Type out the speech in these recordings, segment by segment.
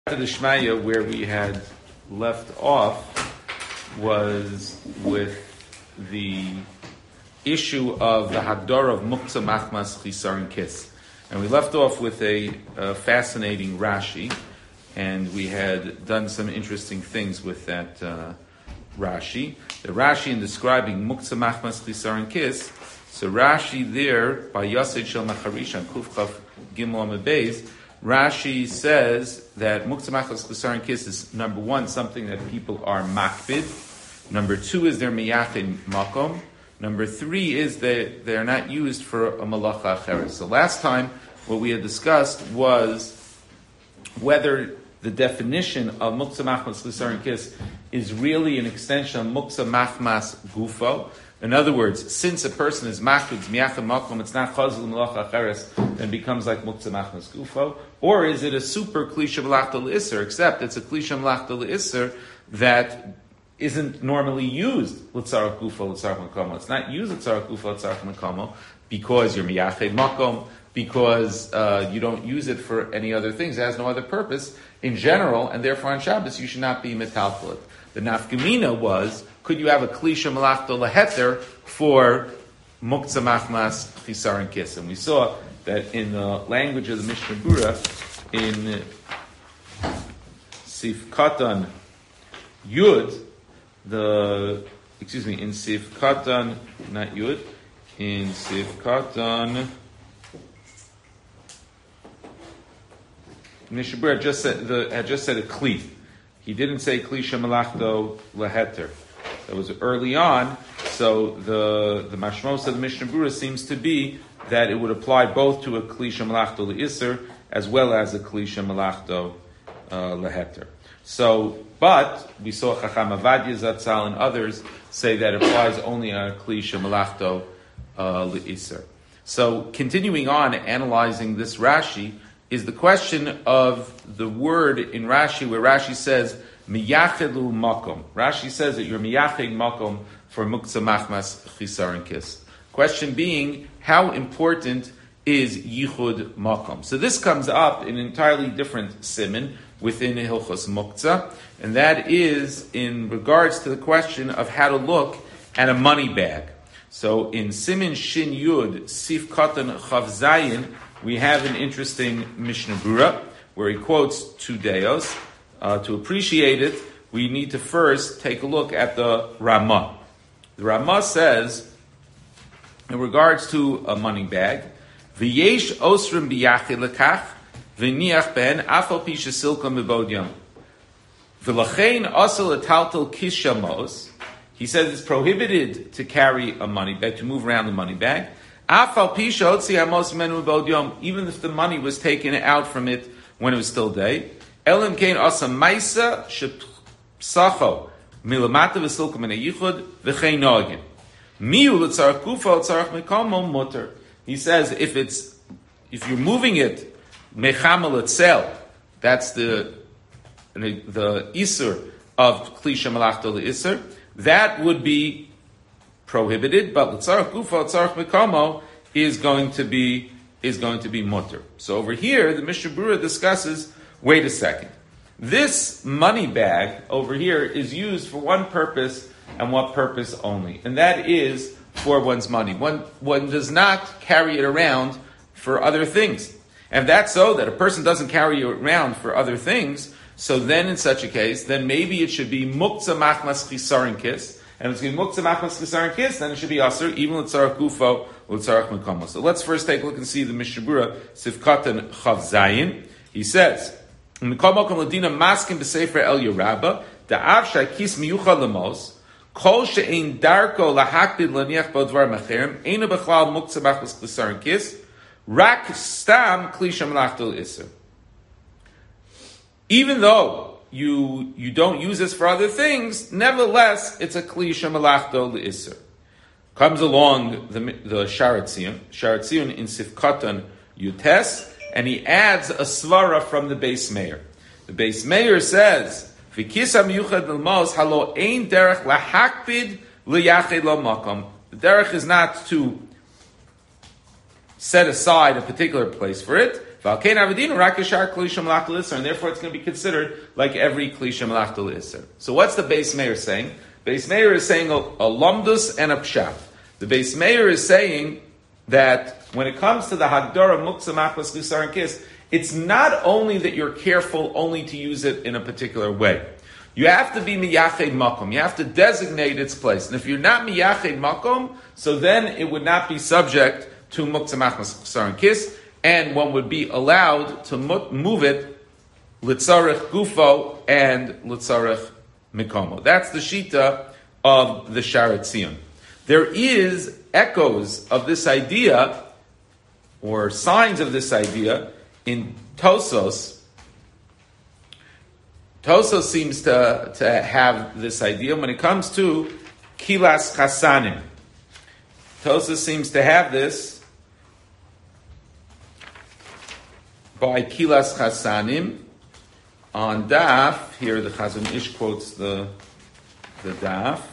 To the Shmaya, where we had left off was with the issue of the Hagdara of Muktzah Machmas Chisar Kis. And we left off with a fascinating Rashi, and we had done some interesting things with that Rashi. The Rashi in describing Muktzah Machmas Chisar Kis, so Rashi there, by Yosef Shel Macharishan, Kufchav Gimel Amabez, Rashi says that Muktzah Machmas Chisar Kis is, number one, something that people are makbid. Number two is they're miyachin makom. Number three is that they're not used for a malacha acheres. So last time, what we had discussed was whether the definition of Muktzah Machmas Chisar Kis is really an extension of Muktzah Machmas Gufo. In other words, since a person is makbid, miyachin makom, it's not chazal malacha acheres, then it becomes like Muktzah Machmas Gufo. Or is it a super klisha malachta l'isser, except it's a klisha malachta l'isser that isn't normally used l'tzarach gufo, l'tzarach makamo. It's not used l'tzarach gufo, l'tzarach makamo because you're miyached makom, because you don't use it for any other things. It has no other purpose in general, and therefore on Shabbos you should not be metalpil. The nafkamina was, could you have a klisha malachta leheter for muktzah machmas chisar kis? And we saw that in the language of the Mishnah Berurah, in Sif Katan Yud, in Sif Katan, not Yud, in Sif Katan, Mishnah Berurah had just said a kli. He didn't say klisha malachto leheter. That was early on, so the mashmos of the Mishnah Berurah seems to be that it would apply both to a klisha malachto leisser as well as a klisha malachto leheter. So, but we saw Chacham Avadia Zatzal and others say that it applies only on a klisha malachto leisser. So, continuing on analyzing this Rashi is the question of the word in Rashi where Rashi says miyachedu makom. Rashi says that you're miyached makom for muktzah machmas chisar kis. Question being, how important is yichud makom? So this comes up in an entirely different siman within Hilchos Muktzah, and that is in regards to the question of how to look at a money bag. So in Siman Shin Yud Sif Katan Chav Zayin, we have an interesting Mishnah Berurah where he quotes two deos. To appreciate it, we need to first take a look at the Ramah. The Ramah says, in regards to a money bag, v'yesh osrim biyachid lekach v'niach ben afal pi shesilka mibod yom v'lachein asel etaltel kis shamos. He says it's prohibited to carry a money bag, to move around the money bag. Afal pi sheotzi amos menu mibod yom, even if the money was taken out from it when it was still day. Elim kein asa maisa shepsacho milamata v'silka min hayichud v'chein nogin. He says if you're moving it mechamel itself, that's the isur of klisha malachta leisur, that would be prohibited. But l'tzarach gufa l'tzarach mekamo is going to be mutter. So over here, the Mishnah Berurah discusses. Wait a second. This money bag over here is used for one purpose and what purpose only, and that is for one's money. One does not carry it around for other things. And if that's so, that a person doesn't carry it around for other things, so then in such a case, then maybe it should be muktzah machmas chisar kis, and if it's going to be muktzah machmas chisar kis, then it should be asur, even l'tzarach gufo, l'tzarach mekamo. So let's first take a look and see the Mishnah Berurah, Sif Katan Chav Zayin. He says, Mikol makom ladina maskim b'sefer El Yerabba, da'av shakis miyuchad lemos, kol she'ein darko lahakbid laniach bodvar macherim, eina b'chlal muktzah machmas chisar kis, rak stam klisha malachta l'isser. Even though you don't use this for other things, nevertheless, it's a klisha malachta l'isser. Comes along the Sharat Zion in Sif Katan Yutes, and he adds a svara from the Beis Meir. The Beis Meir says, "V'kisa miyuchad l'mos halo ein derech lahakbid liyached lo makom." The derech is not to set aside a particular place for it. V'alkein avadinu rak yashar kli shemalach l'isser, and therefore it's going to be considered like every kli shemalach l'isser. So what's the Beis Meir saying? Beis Meir is saying a lomdus and a pshat. The Beis Meir is saying that when it comes to the Hagdara Muktzah Machmas Chisar and Kiss, it's not only that you're careful only to use it in a particular way. You have to be miyached makom. You have to designate its place. And if you're not miyached makom, so then it would not be subject to Muktzah Machmas Chisar and Kiss, and one would be allowed to move it litzarech gufo and litzarech mikomo. That's the shita of the Sharet Zion. There is echoes of this idea, or signs of this idea, in Tosos. Tosos seems to have this idea when it comes to Kilas Chasanim. Tosos seems to have this by Kilas Chasanim. On Daf, here the Chazon Ish quotes the Daf.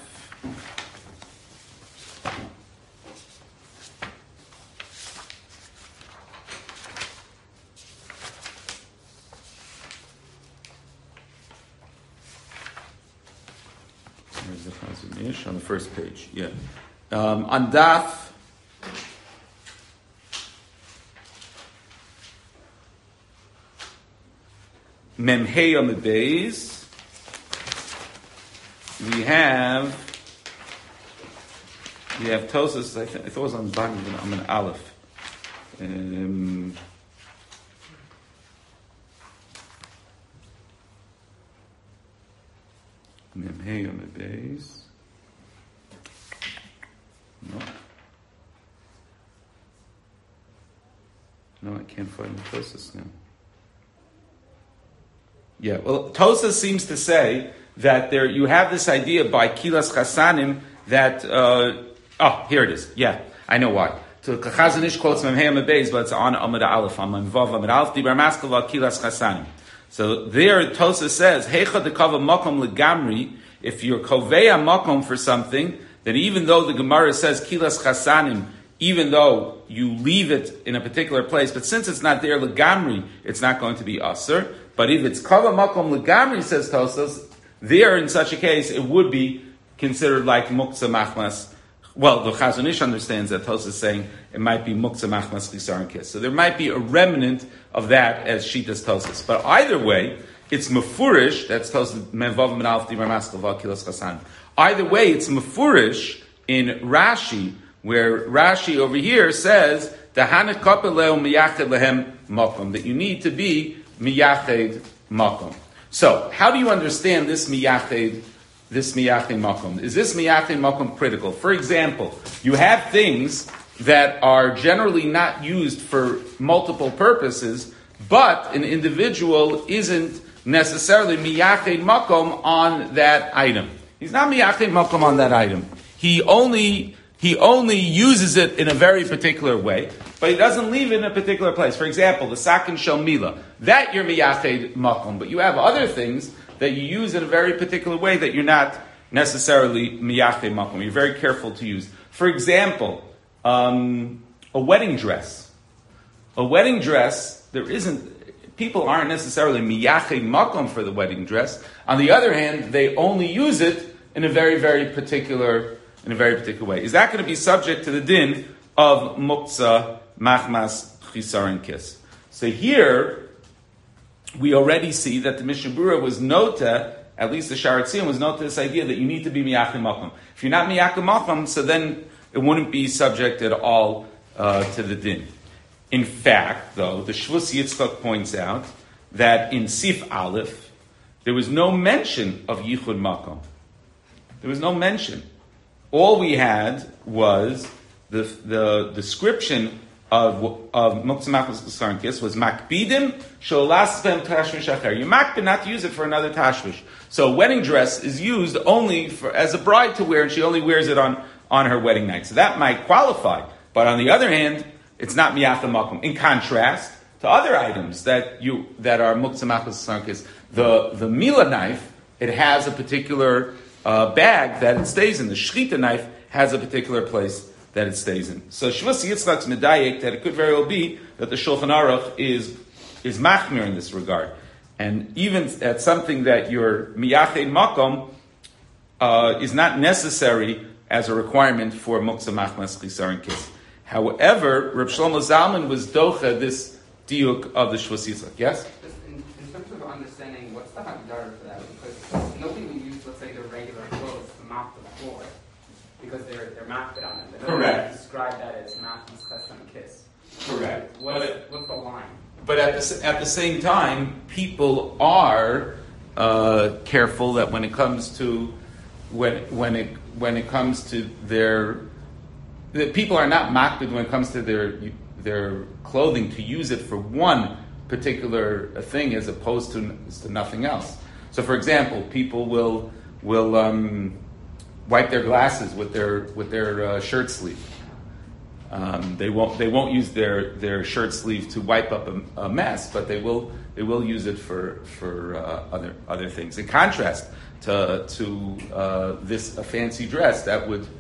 Where's the Chazon Ish? On the first page, yeah. On Daf, Memhei on the days, we have Tosos. I thought it was on the bottom of an Aleph. Memhei on the days. No, I can't find the Tosos now. Yeah, well, Tosa seems to say that there you have this idea by Kilas Chasanim that here it is. Yeah, I know why. So Chazon Ish quotes Memhei Amid, but it's on Amid Aleph, on Vav Amid Aleph. Dibar Maskava Kilas Chasanim. So there, Tosa says Heicha dekava makom legamri. If you're koveya makom for something, then even though the Gemara says Kilas Chasanim, even though you leave it in a particular place, but since it's not there legamri, it's not going to be aser. But if it's kava makom legamri, says Tosas, there in such a case it would be considered like muktzah machmas. Well, the Chazon Ish understands that Tosas is saying it might be muktzah machmas chisar and kiss. So there might be a remnant of that as shitas Tosas. But either way, it's mefurish. That's Tosas menvav menalf divar maskal kilas chasan. Either way, it's mefurish in Rashi, where Rashi over here says dahanet kapeleo miyached lehem makom, that you need to be miyached makom. So, how do you understand this miyached makom? Is this miyached makom critical? For example, you have things that are generally not used for multiple purposes, but an individual isn't necessarily miyached makom on that item. He's not miyached makom on that item. He only uses it in a very particular way, but he doesn't leave it in a particular place. For example, the sakin shel mila, that you're miyached makom, but you have other things that you use in a very particular way that you're not necessarily miyached makom. You're very careful to use. For example, a wedding dress. A wedding dress, people aren't necessarily miyached makom for the wedding dress. On the other hand, they only use it in a very, very particular way. Is that going to be subject to the din of muktzah machmas chisar and kiss? So here, we already see that the Mishnah Berurah was nota, at least the Sharet Zion was nota this idea that you need to be miyached makom. If you're not miyached makom, so then it wouldn't be subject at all to the din. In fact, though, the Shvus Yitzchak points out that in Sif Aleph, there was no mention of yichud makom. There was no mention. All we had was the description of muktzah machmas chisar and kiss was makbidim sholaspem tashmish acher. You makbid not to use it for another tashmish. So a wedding dress is used only as a bride to wear, and she only wears it on her wedding night. So that might qualify. But on the other hand, it's not miyached makom. In contrast to other items that are muktzah machmas chisar and kiss, the mila knife, it has a particular bag that it stays in. The shchita knife has a particular place that it stays in. So Shvus Yitzchak's medayek that it could very well be that the Shulchan Aruch is machmir in this regard. And even at something that your miyached makom is not necessary as a requirement for muktzah machmas chisaron kis. However, Reb Shlomo Zalman was docha this diuk of the Shvus Yitzchak. Yes? In terms of understanding what's the hagdara for that, because nobody will use, let's say, the regular clothes to mop the floor because they're mopped on it. Correct. Describe that as machmas chisaron kis. Correct. What's the line? But at the same time, people are careful that when it comes to people are not makbid when it comes to their clothing to use it for one particular thing as opposed to nothing else. So, for example, people will wipe their glasses with their shirt sleeve. They won't use their shirt sleeve to wipe up a mess, but they will use it for other things. In contrast to this a fancy dress that would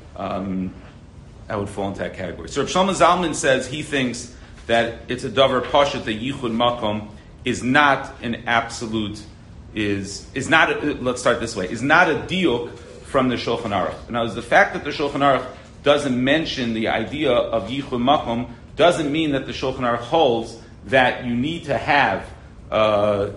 fall into that category. So Reb Shlomo Zalman says he thinks that it's a davar pashut that yichud makom is not an absolute is not let's start this way, is not a diuk from the Shulchan Aruch. Now, the fact that the Shulchan Aruch doesn't mention the idea of yichud makom doesn't mean that the Shulchan Aruch holds that you need to have that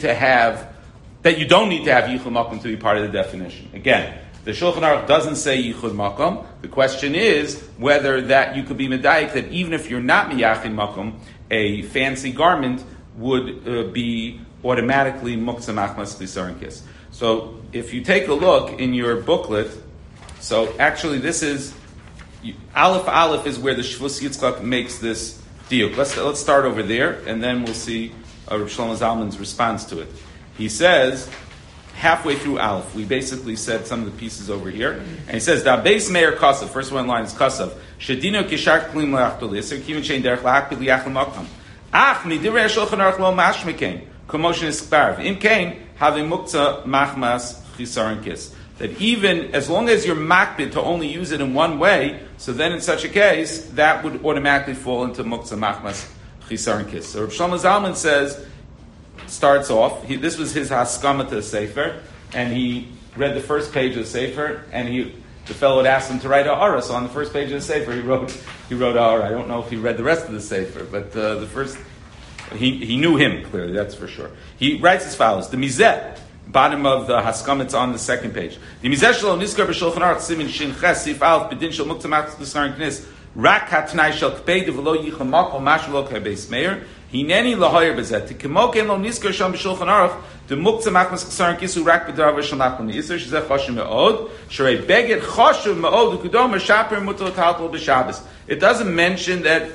you don't need to have yichud makom to be part of the definition. Again, the Shulchan Aruch doesn't say yichud makom. The question is whether that you could be medayik that even if you're not miyachin makom, a fancy garment would be automatically muktzah machmas chisaron kis. So if you take a look in your booklet, so actually this is Aleph is where the Shvus Yitzchak makes this diuk. Let's start over there, and then we'll see Reb Shlomo Zalman's response to it. He says, halfway through Aleph, we basically said some of the pieces over here, and he says, Da beis meir kasav, first one line is kasav, shedino kishar klim le'achto l'isr, kivin shein derech la'akpid li'achal makam. Ach, midirei Shulchan Aruch lo mashmikein, commotion is kbarv. Im kein, having muktzah machmas chisaron kis. That even as long as you're makbid to only use it in one way, so then in such a case, that would automatically fall into muktzah machmas chisaron kis. So Reb Shlomo Zalman starts off, this was his haskama to the Sefer, and he read the first page of the Sefer, and the fellow had asked him to write a Ara, so on the first page of the Sefer he wrote a Ara. I don't know if he read the rest of the Sefer, but the first, he knew him clearly, that's for sure. He writes as follows, the Mizet, bottom of the Haskam, it's on the second page. The Mizet Shelo Nizkar B'Shulchan Aruch Simin Shin Ches Sif Aleph B'Din Shel Muktzah Machmas Chisaron Knis Rak HaTnai Shel Kpei V'Lo Yicham Makom Mashal Lo Beis Meir Hineni Lahoyer B'Zet T'Kimoken Lo Nizkar Sham B'Shulchan Aruch The Muktzah Machmas Chisaron Kisu Rak B'Darav Shel Makom Yisr Shezeh Choshev Me'od Shrei Beged Choshev Me'od U'Kudom Meshaper Mutal Taltal B'Shabbos. It doesn't mention that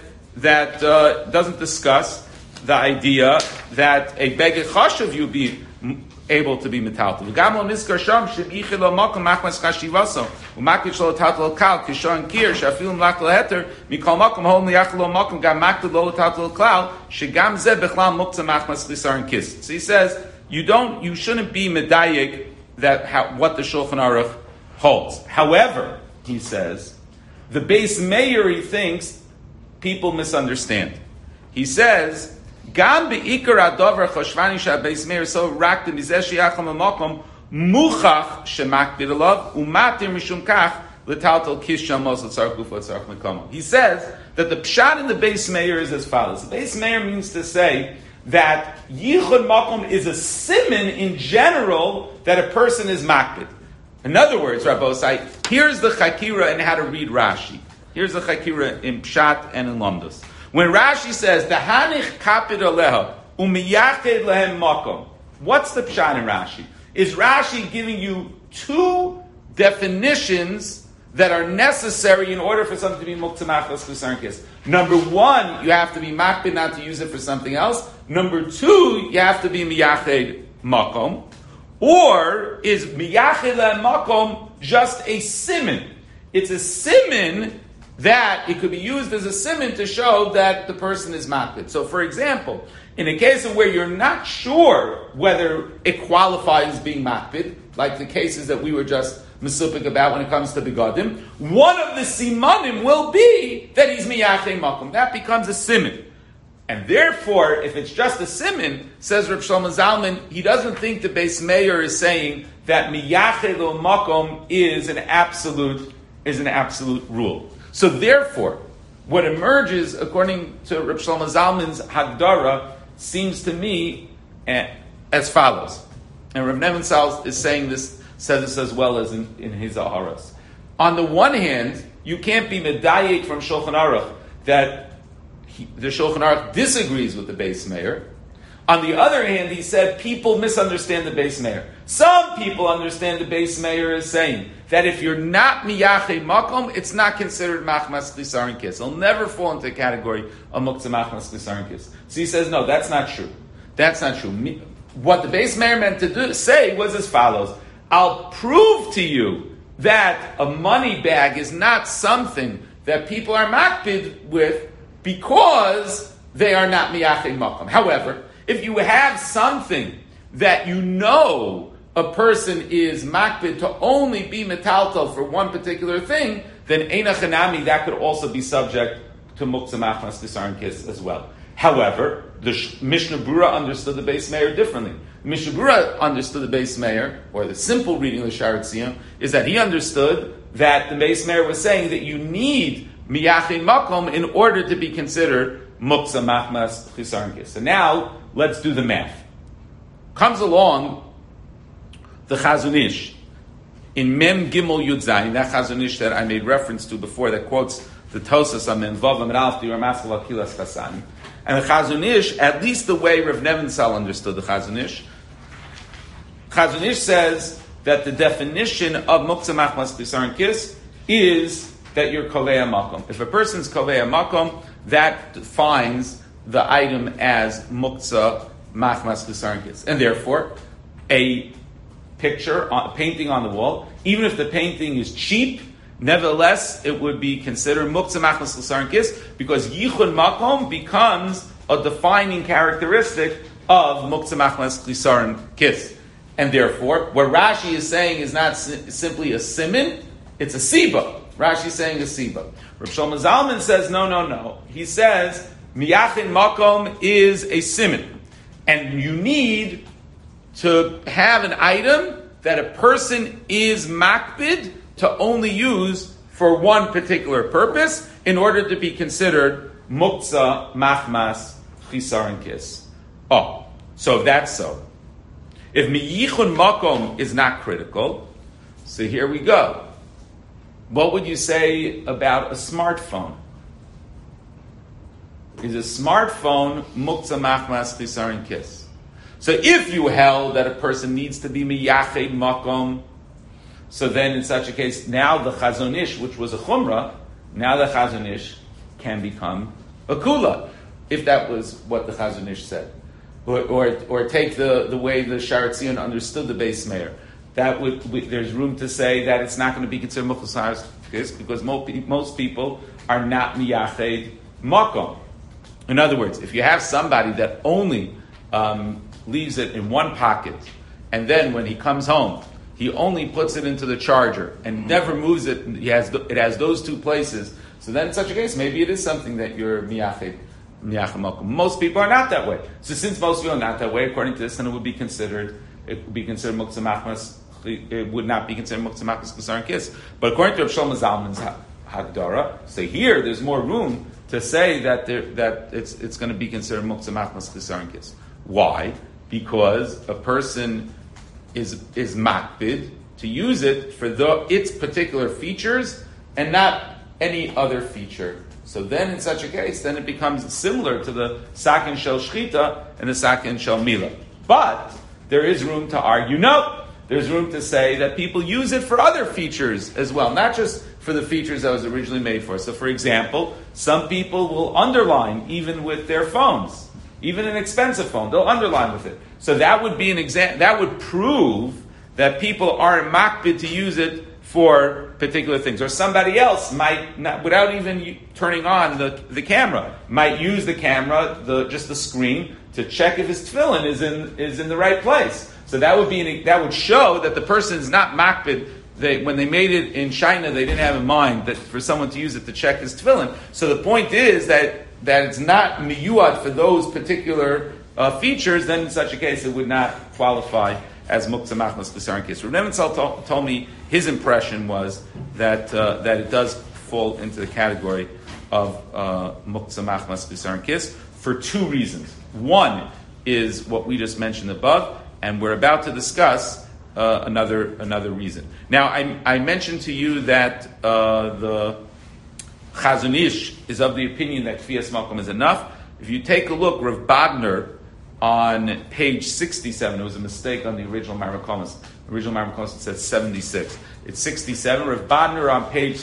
doesn't discuss the idea that a Beged Choshev you be able to be metaltal. V'gam lo nizkar sham shemichel lo makom machmas chashivaso u'makid shlo tatal kal kishon kir shafilim lach leheter mikol makom hol niyachel lo makom gam makid lo tatal klal shegam zeh bechlal muktzah machmas chisaron kis. So he says you shouldn't be medayik what the Shulchan Aruch holds. However, he says the Beis Meir thinks people misunderstand. He says, Gam be'ikar adover choshvani she'abeis meir so rak demizeh sheyachal mamakom muchach shemakbid alav umatir mishum kach l'taltal kish shamos l'tzarach guf l'tzarach mekomo. He says that the pshat in the Beis Meir is as follows. The Beis Meir means to say that yichud makom is a siman in general that a person is makbid. In other words, Rabbosai, here's the chakira and how to read Rashi. Here's the chakira in pshat and in lamdos. When Rashi says, "Dahanich kapid aleha umiyached lehem makom," what's the pshat in Rashi? Is Rashi giving you two definitions that are necessary in order for something to be muktzah machmas chisaron kis? Number one, you have to be makbid not to use it for something else. Number two, you have to be miyached makom. Or is miyached lehem makom just a siman? It's a siman that it could be used as a siman to show that the person is makbid. So, for example, in a case of where you're not sure whether it qualifies as being makbid, like the cases that we were just mesupik about when it comes to begadim, one of the simanim will be that he's miyached makom. That becomes a siman. And therefore, if it's just a siman, says Reb Shlomo Zalman, he doesn't think the Beis Meir is saying that miyached lo makom is an absolute rule. So therefore, what emerges according to Reb Shlomo Zalman's Hagdara seems to me as follows. And Reb Nebenzahl is saying this, says this as well as in his Aharos. On the one hand, you can't be medayek from Shulchan Aruch that the Shulchan Aruch disagrees with the Beis Meir. On the other hand, he said people misunderstand the Beis Meir. Some people understand the Beis Meir as saying that if you're not miyached makom, it's not considered machmas chisar kis. It'll never fall into the category of muktzah machmas chisar kis. So he says, no, that's not true. That's not true. What the Beis Meir meant to say was as follows: I'll prove to you that a money bag is not something that people are makpid with because they are not miyached makom. However, if you have something that you know a person is makpid to only be metaltal for one particular thing, then eina chanami, that could also be subject to muktzah machmas chisar kis as well. However, the Mishnah Brura understood the Beis Meir differently. Mishnah Brura understood the Beis Meir, or the simple reading of the Sha'ar Tziyun, is that he understood that the Beis Meir was saying that you need miyached makom in order to be considered muktzah machmas chisar kis. So now, let's do the math. Comes along the Chazon Ish in Mem Gimel Yud Zayin, that Chazon Ish that I made reference to before, that quotes the Tosas on Mem Vav Amid Alf Diur Maskal Akilas Chasani. And the Chazon Ish, at least the way Rav Nebenzahl understood the Chazon Ish says that the definition of muktzah machmas chisar kis is that you're kolei makom. If a person's kolei makom, that defines the item as muktzah machmas chisar kis. And therefore, a picture, a painting on the wall, even if the painting is cheap, nevertheless, it would be considered muktzah machmas chisar kis because yichud makom becomes a defining characteristic of muktzah machmas chisar kis. And therefore, what Rashi is saying is not simply a siman, it's a siba. Rashi is saying a siba. Reb Shlomo Zalman says, no. He says, miyachin makom is a siman. And you need to have an item that a person is makbid to only use for one particular purpose in order to be considered muktzah machmas chisar kis. Oh, so if that's so, if miyichun makom is not critical, so here we go. What would you say about a smartphone? Is a smartphone muktzah machmas chisar kis? So if you held that a person needs to be miyached makom, so then in such a case, now the Chazon Ish, which was a chumrah, now the Chazon Ish can become a kula, if that was what the Chazon Ish said. Or take the way the Sha'ar Tziyun understood the Beis Meir. There's room to say that it's not going to be considered muktzah kis because most people are not miyached makom. In other words, if you have somebody that only leaves it in one pocket, and then when he comes home, he only puts it into the charger and never moves it, it has those two places, so then in such a case, maybe it is something that you're miyached makom. Most people are not that way. So since most people are not that way, according to this, then it would be considered muktzah machmas. It would not be considered muktzah machmas chisar kis. But according to Reb Shlomo Zalman's Hagdara, so here there's more room to say that it's going to be considered muktzah machmas chisar kis. Why? Because a person is makbid to use it for its particular features and not any other feature. So then, in such a case, then it becomes similar to the sakin shel shchita and the sakin shel mila. But there is room to argue. No, there's room to say that people use it for other features as well, not just for the features that it was originally made for. So, for example, some people will underline even with their phones, even an expensive phone. They'll underline with it. So that would be an example. That would prove that people aren't makbid to use it for particular things. Or somebody else might not, without even turning on the camera, might use the camera, just the screen, to check if his tefillin is in the right place. So that would show that the person is not makbid. When they made it in China, they didn't have in mind that for someone to use it to check his tefillin. So the point is that it's not miyuad for those particular features, then in such a case it would not qualify as muktzah machmas b'sarin kis. Rav Nebenzahl told me his impression was that it does fall into the category of muktzah machmas b'sarin kis for two reasons. One is what we just mentioned above, and we're about to discuss another reason. Now, I mentioned to you that the Chazon Ish is of the opinion that Kfiyas Makom is enough. If you take a look, Rav Badner on page 67, there was a mistake on the original Marmakomis. The original Marmakomis says 76. It's 67. Rav Badner on page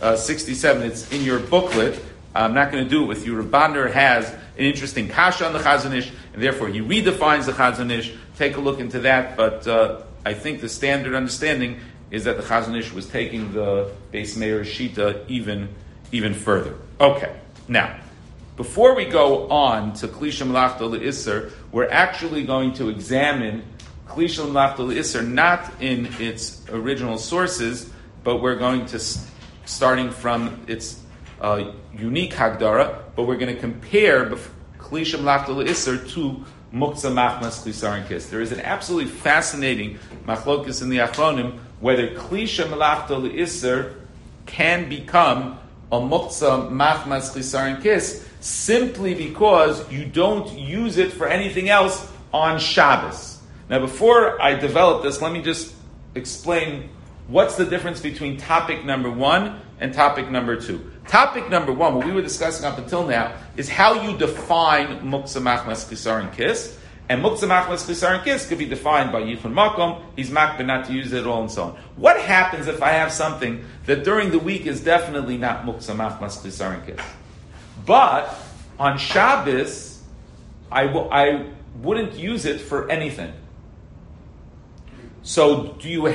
67, it's in your booklet. I'm not going to do it with you. Rav Badner has an interesting kasha on the Chazon Ish, and therefore he redefines the Chazon Ish. Take a look into that, but I think the standard understanding is that the Chazon Ish was taking the Beis Meir Shita even further. Okay, now, before we go on to Kli Shemalachta L'Isser, we're actually going to examine Kli Shemalachta L'Isser not in its original sources, but we're going to, starting from its unique Hagdara, but we're going to compare Kli Shemalachta L'Isser to Muktzah Machmas Chisaron Kis. There is an absolutely fascinating machlokes in the Achronim whether Kli Shemalachta L'Isser can become a Muktzah Machmas Chisaron Kis simply because you don't use it for anything else on Shabbos. Now, before I develop this, let me just explain what's the difference between topic number 1 and topic number 2. Topic number 1, what we were discussing up until now, is how you define Muktzah Machmas Chisaron Kis. And Muktzah Machmas Chisaron Kis could be defined by Yichun Makom, he's makbid not to use it at all, and so on. What happens if I have something that during the week is definitely not Muktzah Machmas Chisaron Kis, but on Shabbos, I wouldn't use it for anything? So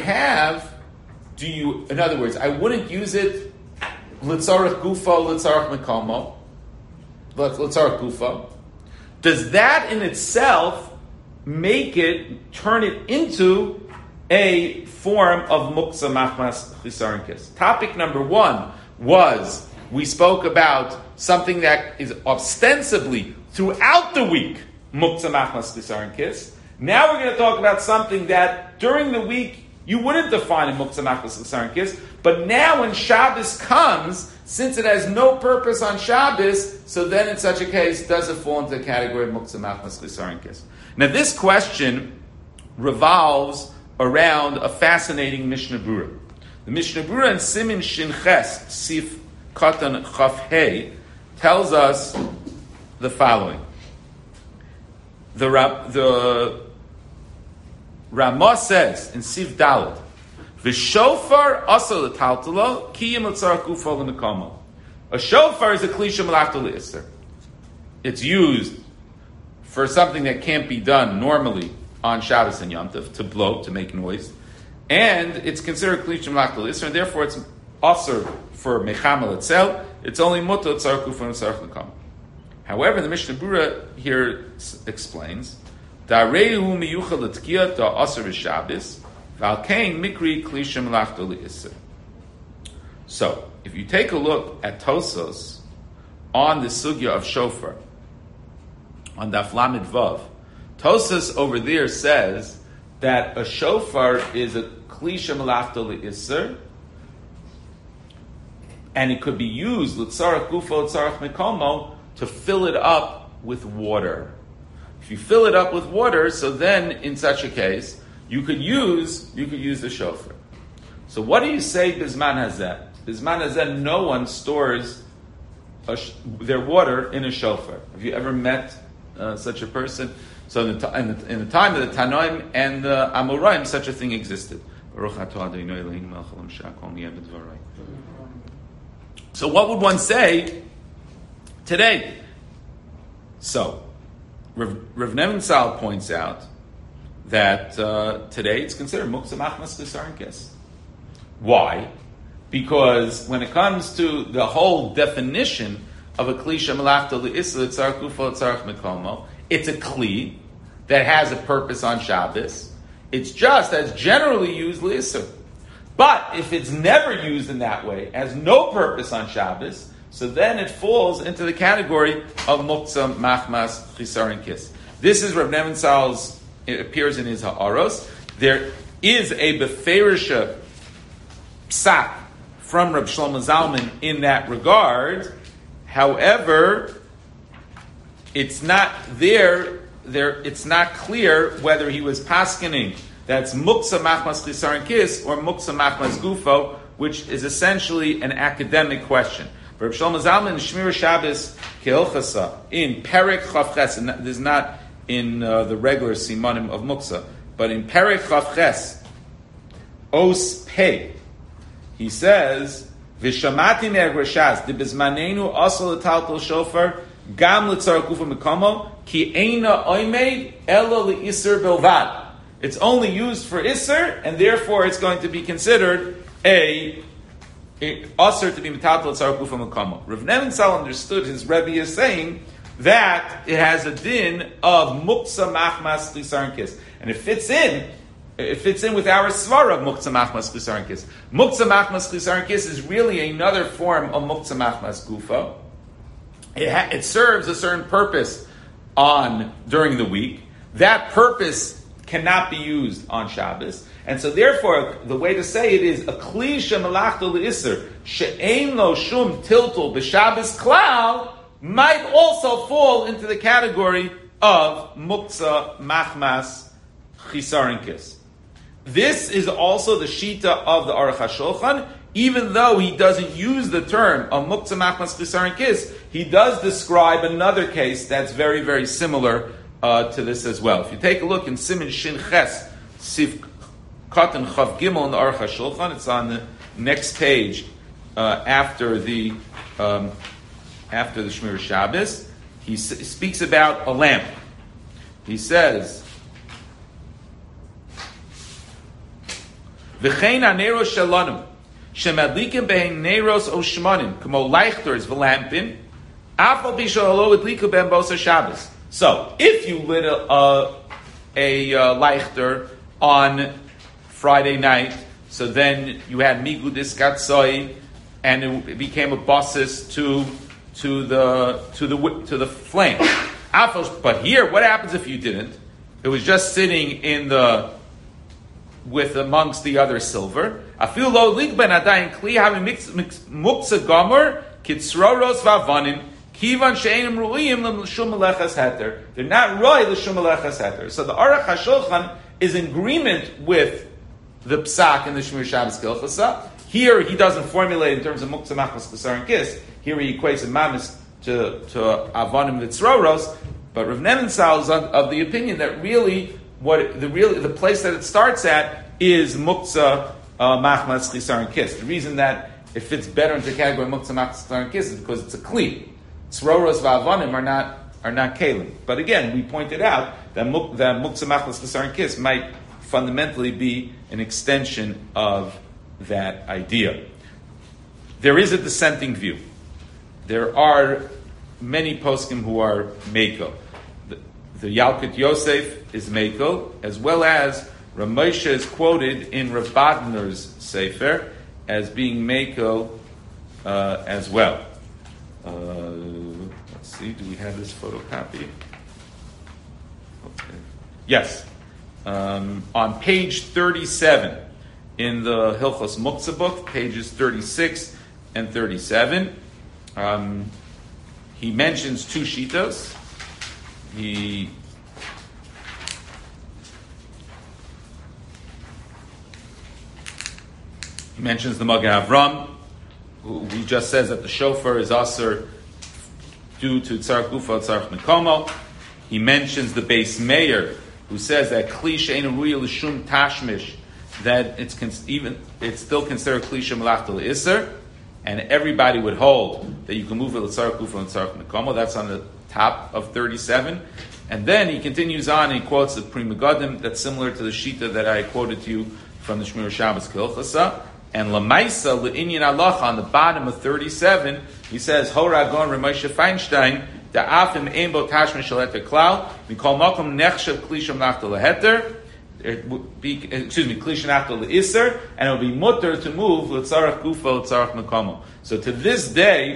in other words, I wouldn't use it L'tzarech Gufa, L'tzarech Mekomo, L'tzarech Gufa. Does that in itself turn it into a form of Muktzah Machmas Chisaron Kis? Topic number 1 was, we spoke about something that is ostensibly throughout the week Muktzah Machmas Chisaron Kis. Now we're going to talk about something that during the week you wouldn't define a Muktzah Machmas Chisaron Kis, but now when Shabbos comes, since it has no purpose on Shabbos, so then in such a case, does it fall into the category of Muktzah Machmas Chisaron Kis? Now this question revolves around a fascinating Mishnah Berurah. The Mishnah Berurah in Simin Shin Ches, Sif Katan Chaf Hey, tells us the following. The Ramah says in Sif Dalet, V'shofar asa l'taltalo kiyim l'tzarech gufa l'mekamo. A shofar is a Kli Shemalachta L'Isser. It's used for something that can't be done normally on Shabbos and Yom Tov, to blow, to make noise, and it's considered Kli Shemalachta L'Isser, and therefore it's asur for mechamel itself. It's only mutar l'tzarech gufa l'tzarech l'mekamo. However, the Mishnah Berurah here explains, Darehu miyuchal l'tkiyah da asur v'Shabbos. So, if you take a look at Tosos on the sugya of shofar, on Daf Lamed Vav, Tosos over there says that a shofar is a kli shemalachta le'isser, and it could be used l'tzarech gufa l'tzarech mekomo to fill it up with water. If you fill it up with water, so then in such a case, you could use the shofar. So what do you say Bizman Hazeh? Bizman Hazeh, no one stores their water in a shofar. Have you ever met such a person? So in the time of the Tanoim and the Amoraim, such a thing existed. So what would one say today? So Rav Nebenzahl points out that today it's considered Muktzah Machmas Chisaron Kis. Why? Because when it comes to the whole definition of a Kli Shemalachta L'Isser L'tzarech Gufa L'tzarech Mekomo, it's a Kli that has a purpose on Shabbos. It's just as generally used L'Isser. But if it's never used in that way, has no purpose on Shabbos, so then it falls into the category of muktzah, machmas, chisaron kis. This is Rav Nebenzahl's, it appears in his Ha'aros. There is a beferisha psak from Rav Shlomo Zalman in that regard. However, it's not it's not clear whether he was paskening that's muktzah machmas chisaron kis or muktzah machmas gufo, which is essentially an academic question. Rav Shlomo Zalman, Shmir Shabbos Kehilchasa, in Perek Chavches, and this is not in the regular simanim of muktzah, but in Perek Chavches, Os Pei, he says, Vishamati me'agrashaz, de bezmanenu asal l'taltal shofar, gam l'tzar kufa mekomo, ki eina oimeid, ela li'isr bilvad. It's only used for isser, and therefore it's going to be considered a usher to be metaltal l'tzar kufa mekomo. Rav Nebenzahl understood his Rebbe is saying that it has a din of muktzah machmas chisaron kis, and it fits in with our svara of muktzah machmas chisaron kis. Muktzah machmas chisaron kis is really another form of muktzah machmas gufa. It serves a certain purpose during the week. That purpose cannot be used on Shabbos, and so therefore the way to say it is a kli shemalachto leisser she'ein lo shum tiltul b'Shabbos klal might also fall into the category of muktzah machmas chisaron kis. This is also the shita of the Aruch HaShulchan. Even though he doesn't use the term of muktzah machmas chisaron kis, he does describe another case that's very, very similar to this as well. If you take a look in Siman Shin Ches, Sif Katan Chav Gimel in the Aruch HaShulchan, it's on the next page after the Shmir Shabbos, he speaks about a lamp. He says, V'chein ha'neros shalanu, shemadlikim behin neros o shmonim, k'mo leichters v'lampin, afal b'shalalo adliku ben bosa Shabbos. So, if you lit a leichter on Friday night, so then you had migudis gatzoi, and it became a basis to the flame. But here, what happens if you didn't? It was just sitting with amongst the other silver. Afil lo ligben adayin kli having muktzah gomer kitzroros vavanim kivan she'enim ru'iyim l'shum melechas heter. They're not roy l'shum melechas heter. So the Aruch HaShulchan is in agreement with the psak in the Shmir Shabbos Kehilchasa. Here he doesn't formulate in terms of muktzah machmas chisaron kis. Here he equates a mamis to avanim v'tzroros. But Rav Nebenzahl is of the opinion that really the place that it starts at is muktzah machmas chisaron kis. The reason that it fits better into the category of muktzah machmas chisaron kis is because it's a kli. Tzroros v'avanim are not kalim. But again, we pointed out that muktzah machmas chisaron kis might fundamentally be an extension of that idea. There is a dissenting view. There are many poskim who are meiko. The Yalkut Yosef is meiko, as well as Ramosha is quoted in Rav Badner's sefer as being meiko as well. Let's see, do we have this photocopy? Okay. Yes. On page 37 in the Hilchos Muktzah book, pages 36 and 37, he mentions two shitas. He mentions the Magen Avram, who just says that the shofar is aser due to tzarech gufa, tzarech mekomo. He mentions the Beis Meir, who says that kli she'ein ruya l'shum tashmish, that it's still considered kli she'melachta l'isser, and everybody would hold that you can move it l'tzarech gufa and tzarech mekomo. That's on the top of 37. And then he continues on and he quotes the Pri Megadim that's similar to the Shita that I quoted to you from the Shmir Shabbos Kehilchasa. And Lamaisa, Le'inyan Allah, on the bottom of 37, he says, Horagon Ramosha Feinstein, Da'afim Eimbo Tashma Shaleter Klal, Mikol Mokum Nechshav Klisham Nachta Leheter, Klisham Nachta Le'isser, and it will be mutter to move L'tzarech Gufa, L'tzarech Mekomo. So to this day,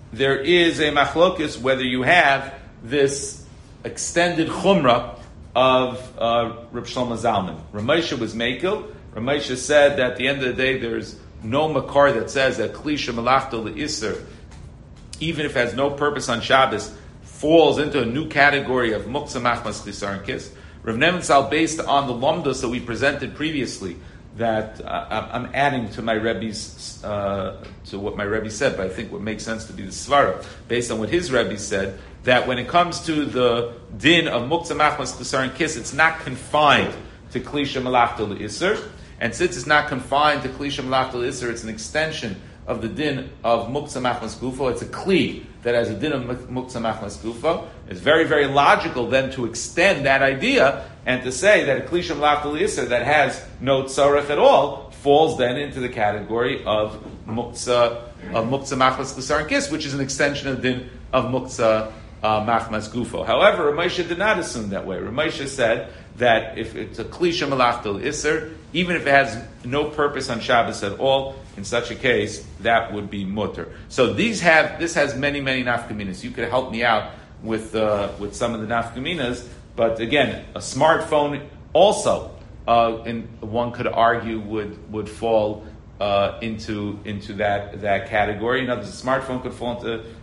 there is a machlokes whether you have this extended chumrah of Reb Shlomo Zalman. Ramesha was mekel. Ramesha said that at the end of the day, there's no makar that says that kli shemalachto le'iser, even if it has no purpose on Shabbos, falls into a new category of muktzah machmas chisar and kiss. Rav Nebenzahl, based on the lomdos that we presented previously, that I'm adding to my Rebbe's, to what my Rebbe said, but I think what makes sense to be the svara, based on what his Rebbe said, that when it comes to the din of muktzah machmas chisar and kiss, it's not confined to kli shemalachto le'iser, and since it's not confined to kli shemalachto le'iser, it's an extension of the din of muktzah machmas gufo. It's a kli that has a din of muktzah machmas gufo. It's very, very logical then to extend that idea and to say that a kli shemalachto le'iser that has no tzarech at all falls then into the category of muktzah machmas chisar and kiss, which is an extension of the din of muktzah machmas gufo. However, Ramesha did not assume that way. Ramesha said that if it's a kli shemalachto le'iser, even if it has no purpose on Shabbos at all, in such a case, that would be mutter. So this has many, many nafkaminas. You could help me out with some of the nafkaminas, but again, a smartphone also, one could argue would fall into that category. In other words, a smartphone could fall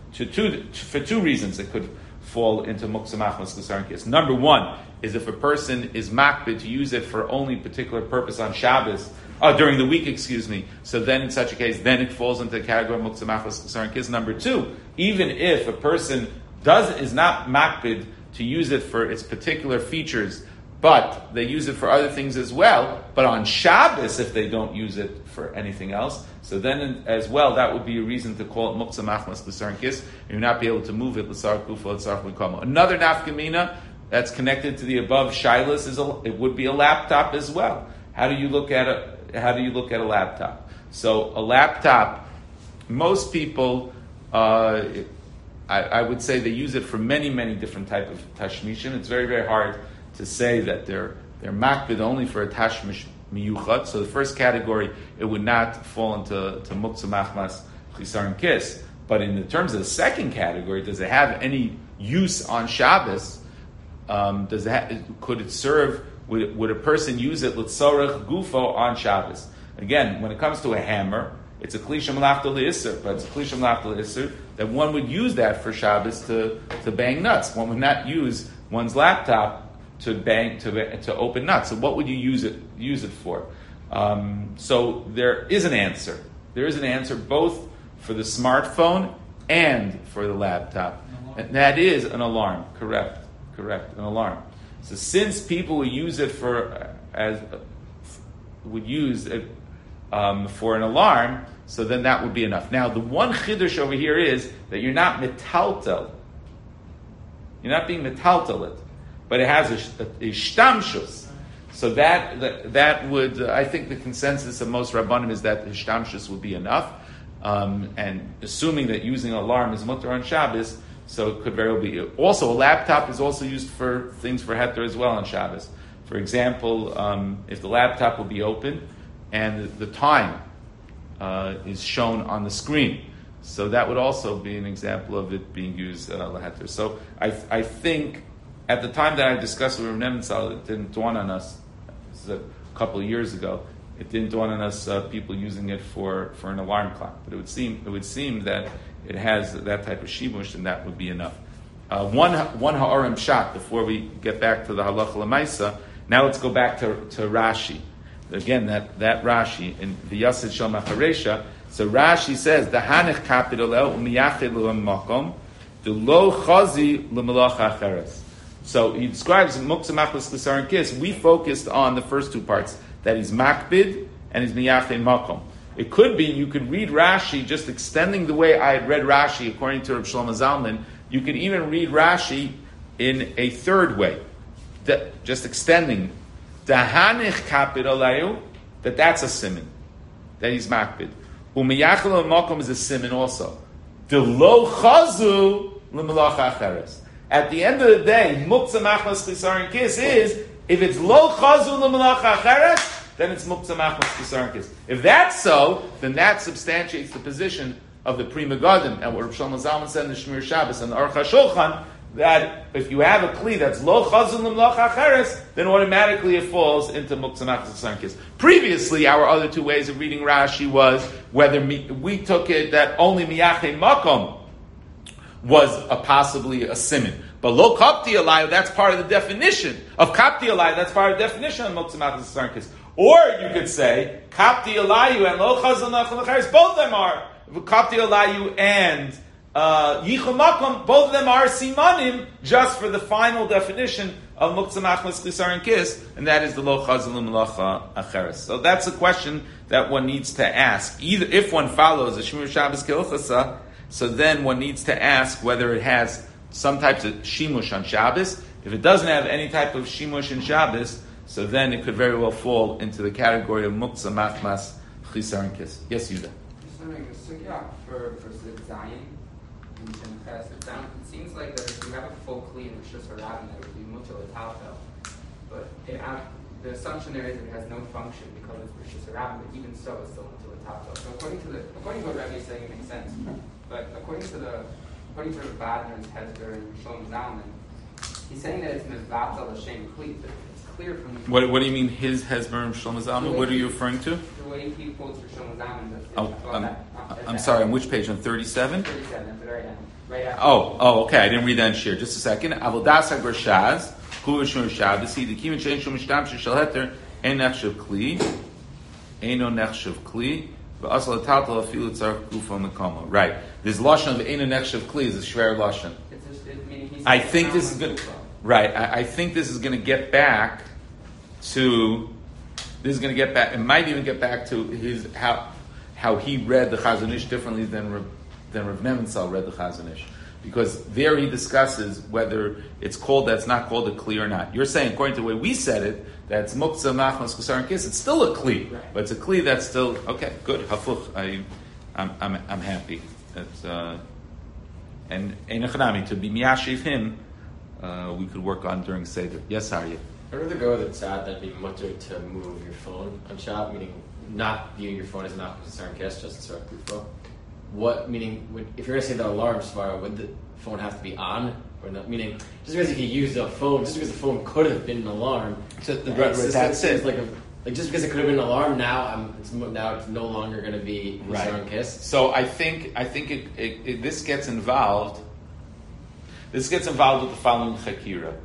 for two reasons. It could fall into muktzah machmas chisar and kiss. Number one is if a person is makbid to use it for only particular purpose on Shabbos, during the week, so then in such a case, then it falls into the category of muktzah machmas chisar and kiss. Number two, even if a person is not makbid to use it for its particular features, but they use it for other things as well, but on Shabbos, if they don't use it for anything else, so then as well, that would be a reason to call it muktzah machmas chisar and kiss, and you're not be able to move it l'sar kufa, l'sar chlikama. Another nafkamina that's connected to the above shilas it would be a laptop as well. How do you look at a laptop? So a laptop, most people, I would say they use it for many, many different type of tashmishin. It's very, very hard to say that they're makbid only for a tashmish miyuchat. So the first category, it would not fall into muktzah machmas chisar and kiss. But in the terms of the second category, does it have any use on Shabbos? Could it serve? Would a person use it l'tzorech gufo on Shabbos? Again, when it comes to a hammer, it's a kli shemalachto le'iser, but it's a kli shemalachto le'iser that one would use that for Shabbos to bang nuts. One would not use one's laptop to open nuts. So what would you use it for? So there is an answer. There is an answer both for the smartphone and for the laptop, and that is an alarm. Correct, an alarm. So since people would use it for an alarm, so then that would be enough. Now the one chiddush over here is that you're not metaltel. You're not being metaltel it, but it has a shtamshus. So that would, I think the consensus of most Rabbanim is that the shtamshus would be enough. And assuming that using an alarm is mutter on Shabbos, so it could very well be. Also, a laptop is also used for things for heter as well on Shabbos. For example, if the laptop will be open and the time is shown on the screen, so that would also be an example of it being used laheter. So I think at the time that I discussed with Rav Nebenzahl, it didn't dawn on us. This is a couple of years ago. It didn't dawn on us people using it for an alarm clock. But it would seem that it has that type of shibush, and that would be enough. One ha'arim shot before we get back to the halacha l'maisa. Now let's go back to Rashi. Again, that Rashi in the Yasid Shel Macharesha. So Rashi says the hanich kapidolel umiyachid l'makom the lo chazi l'malach acheres. So he describes muktzah machmas chisar and kiss. We focused on the first two parts, that he's makbid and he's miyachid makom. It could be you could read Rashi just extending the way I had read Rashi according to Reb Shlomo Zalman. You could even read Rashi in a third way, just extending dahanich kapid alayu, that's a siman, that he's makbid. Umiyachil makom is a siman also. The lo chazu l'malach acheres. At the end of the day, muktzah machmas chisar and kiss is if it's lo chazu l'malach acheres, then it's muktzah machmas chisar and kiss. If that's so, then that substantiates the position of the Pri Megadim, and what Rav Shlomo Zalman said in the Shmir Shabbos and the Aruch HaShulchan, that if you have a kli that's lo chazun l'mlacha acheres, then automatically it falls into muktzah machmas chesar kis. Previously, our other two ways of reading Rashi was whether we took it that only miyache makom was possibly a siman. But lo kapti alayu, that's part of the definition of kapti alayu. That's part of the definition of muktzah machmas chesar kis. Or you could say kapti alayu and lo chazun l'mlacha acheres. Both of them are kapti alayu and Yichum Makom, both of them are simanim just for the final definition of Muktzah Machmas Chisar and Kis, and that is the Lo Chazal L'Melacha Acheres. So that's a question that one needs to ask. Either if one follows the Shmir Shabbos Kilchasa, so then one needs to ask whether it has some types of shimush on Shabbos. If it doesn't have any type of shimush in Shabbos, so then it could very well fall into the category of Muktzah Machmas Chisar and Kis. Yes, Yuda. So yeah, for Zion. It seems like that if you have a full clean with just a rabbin, that would be mucho etalfel. But the assumption there is it has no function because it's just a rabbin, but even so, it's still mucho etalfel. So according to what Rebbe is saying, it makes sense. But according to the Badner and Hezber and Shlomo Zalman, he's saying that it's mizvatal l'shem kli. But it's clear from what do you mean his Hezber and Shlomo Zalman? What are you referring to? The way he quotes for Shlomo Zalman. I'm sorry. On which page? On 37? 37 at the very end. Right after. Okay. I didn't read that in shir. Just a second. Avodas hagrashaz, hu v'shmir Shabbos, the kimin shein shum mishtam shel heter, ein nechshav kli, eino nechshav kli, v'asal ataltal afilu tzarich gufo mekoma. Right. This lashon of eino nechshav kli is a shver lashon. I think this is good. Right. I think this is going to get back to. This is going to get back. It might even get back to his how he read the Chazon Ish differently than Rav Nebenzahl read the Chazon Ish, because there he discusses whether it's called that's not called a kli or not. You're saying, according to the way we said it, that's muktzah machmas kusar and kis. It's still a kli, right. But it's a kli that's still okay. Good, hafuch. I'm happy. That's and einachanami to be miyashiv him. We could work on during Seder. Yes, Arya. I'd rather go with the tzad than be mutter to move your phone on Shabbat, meaning not view your phone as not kusar and kis, just tzarich gufo. What meaning? If you're going to say the alarm tomorrow, would the phone have to be on or not? Meaning, just because if you use the phone, just because the phone could have been an alarm, that's it. Like just because it could have been an alarm, now it's no longer going to be kusar and kis. So I think this gets involved. This gets involved with the following chakira: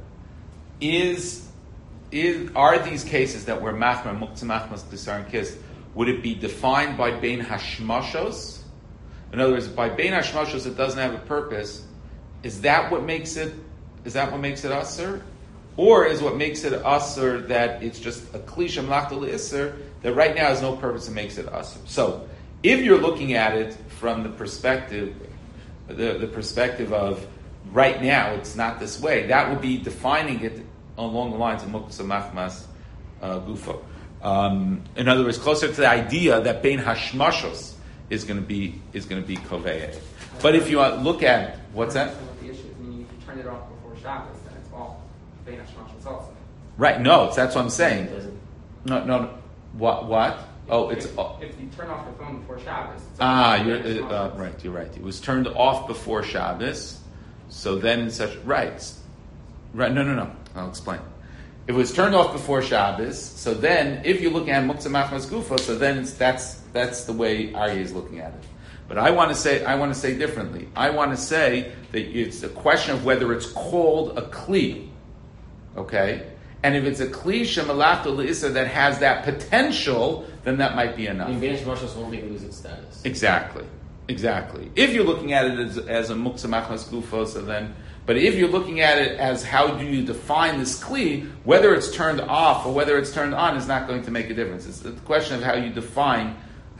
are these cases that were machmer muktzah machmas kusar and kis? Would it be defined by bein hashmashos? In other words, by bein hashmashos, it doesn't have a purpose. Is that what makes it? Is that what makes it usur, or is what makes it usur that it's just a klisha mlachta leisur that right now has no purpose and makes it usur? So, if you're looking at it from the perspective, the perspective of right now, it's not this way. That would be defining it along the lines of muktzah machmas gufo. In other words, closer to the idea that bein hashmashos is going to be kovei. But if you look at what's that? The issue is, if you turn it off before Shabbos, then it's off. Bein hashmashos also. Right. No, that's what I'm saying. No. What? Oh, it's if you turn off the phone before Shabbos. You're right. You're right. It was turned off before Shabbos, so then in such right. No. I'll explain. If it was turned off before Shabbos, so then if you're looking at muktzah machmas gufo, so then that's the way Aryeh is looking at it. But I want to say differently. I want to say that it's a question of whether it's called a kli, okay? And if it's a kli shemalachto leisur that has that potential, then that might be enough. Bein hashmashos won't make it lose its status. Exactly. If you're looking at it as a muktzah machmas gufo, so then. But if you're looking at it as how do you define this kli, whether it's turned off or whether it's turned on is not going to make a difference. It's the question of how you define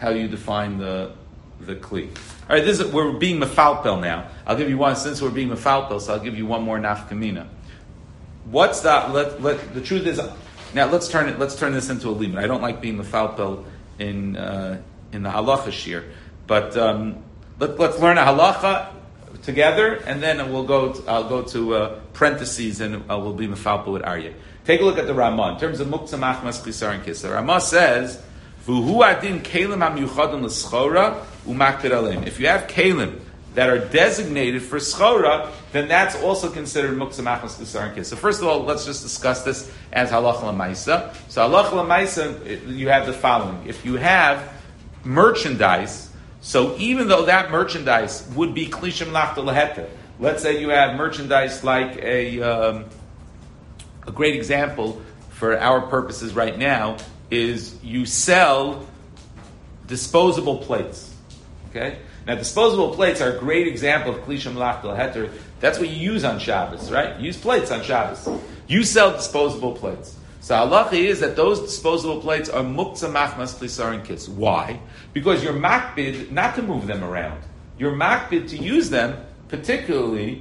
the kli. All right, we're being mefalpel now. I'll give you one, since we're being mefalpel, so I'll give you one more nafkamina. What's that? The truth is, now let's turn this into a limit. I don't like being mefalpel in the halacha shir, but let's learn a halacha together, and then I'll go to parentheses, and we'll be mefalpel with Aryeh. Take a look at the Ramah in terms of muktzah machmas chisar and kis. The Ramah says V'hu adin kelim ha'miyuchadim l'schora u'makpid aleim. If you have kelim that are designated for schora, then that's also considered muktzah machmas k'sar and kiss. So first of all, let's just discuss this as halacha l'maisa. So halacha l'maisa, you have the following. If you have merchandise, so even though that merchandise would be klisha melachta leheter, let's say you have merchandise like a great example for our purposes right now is you sell disposable plates. Okay? Now, disposable plates are a great example of klisha melachta leheter. That's what you use on Shabbos, right? You use plates on Shabbos. You sell disposable plates. So halacha is that those disposable plates are muktzah machmas klisar and kiss. Why? Because you're makbid not to move them around. You're makbid to use them particularly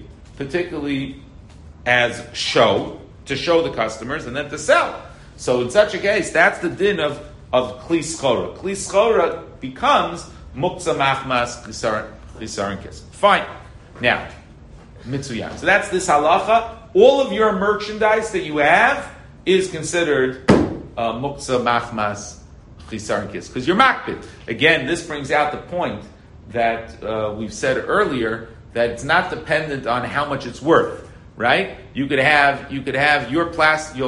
as to show the customers and then to sell. So in such a case, that's the din of kli schora. Kli schora becomes muktzah machmas klisar and kiss. Fine. Now, mitzuyam. So that's this halacha. All of your merchandise that you have is considered muktzah machmas klisar and kiss because you're makbid. Again, this brings out the point that we've said earlier that it's not dependent on how much it's worth, right? You could have your plastic,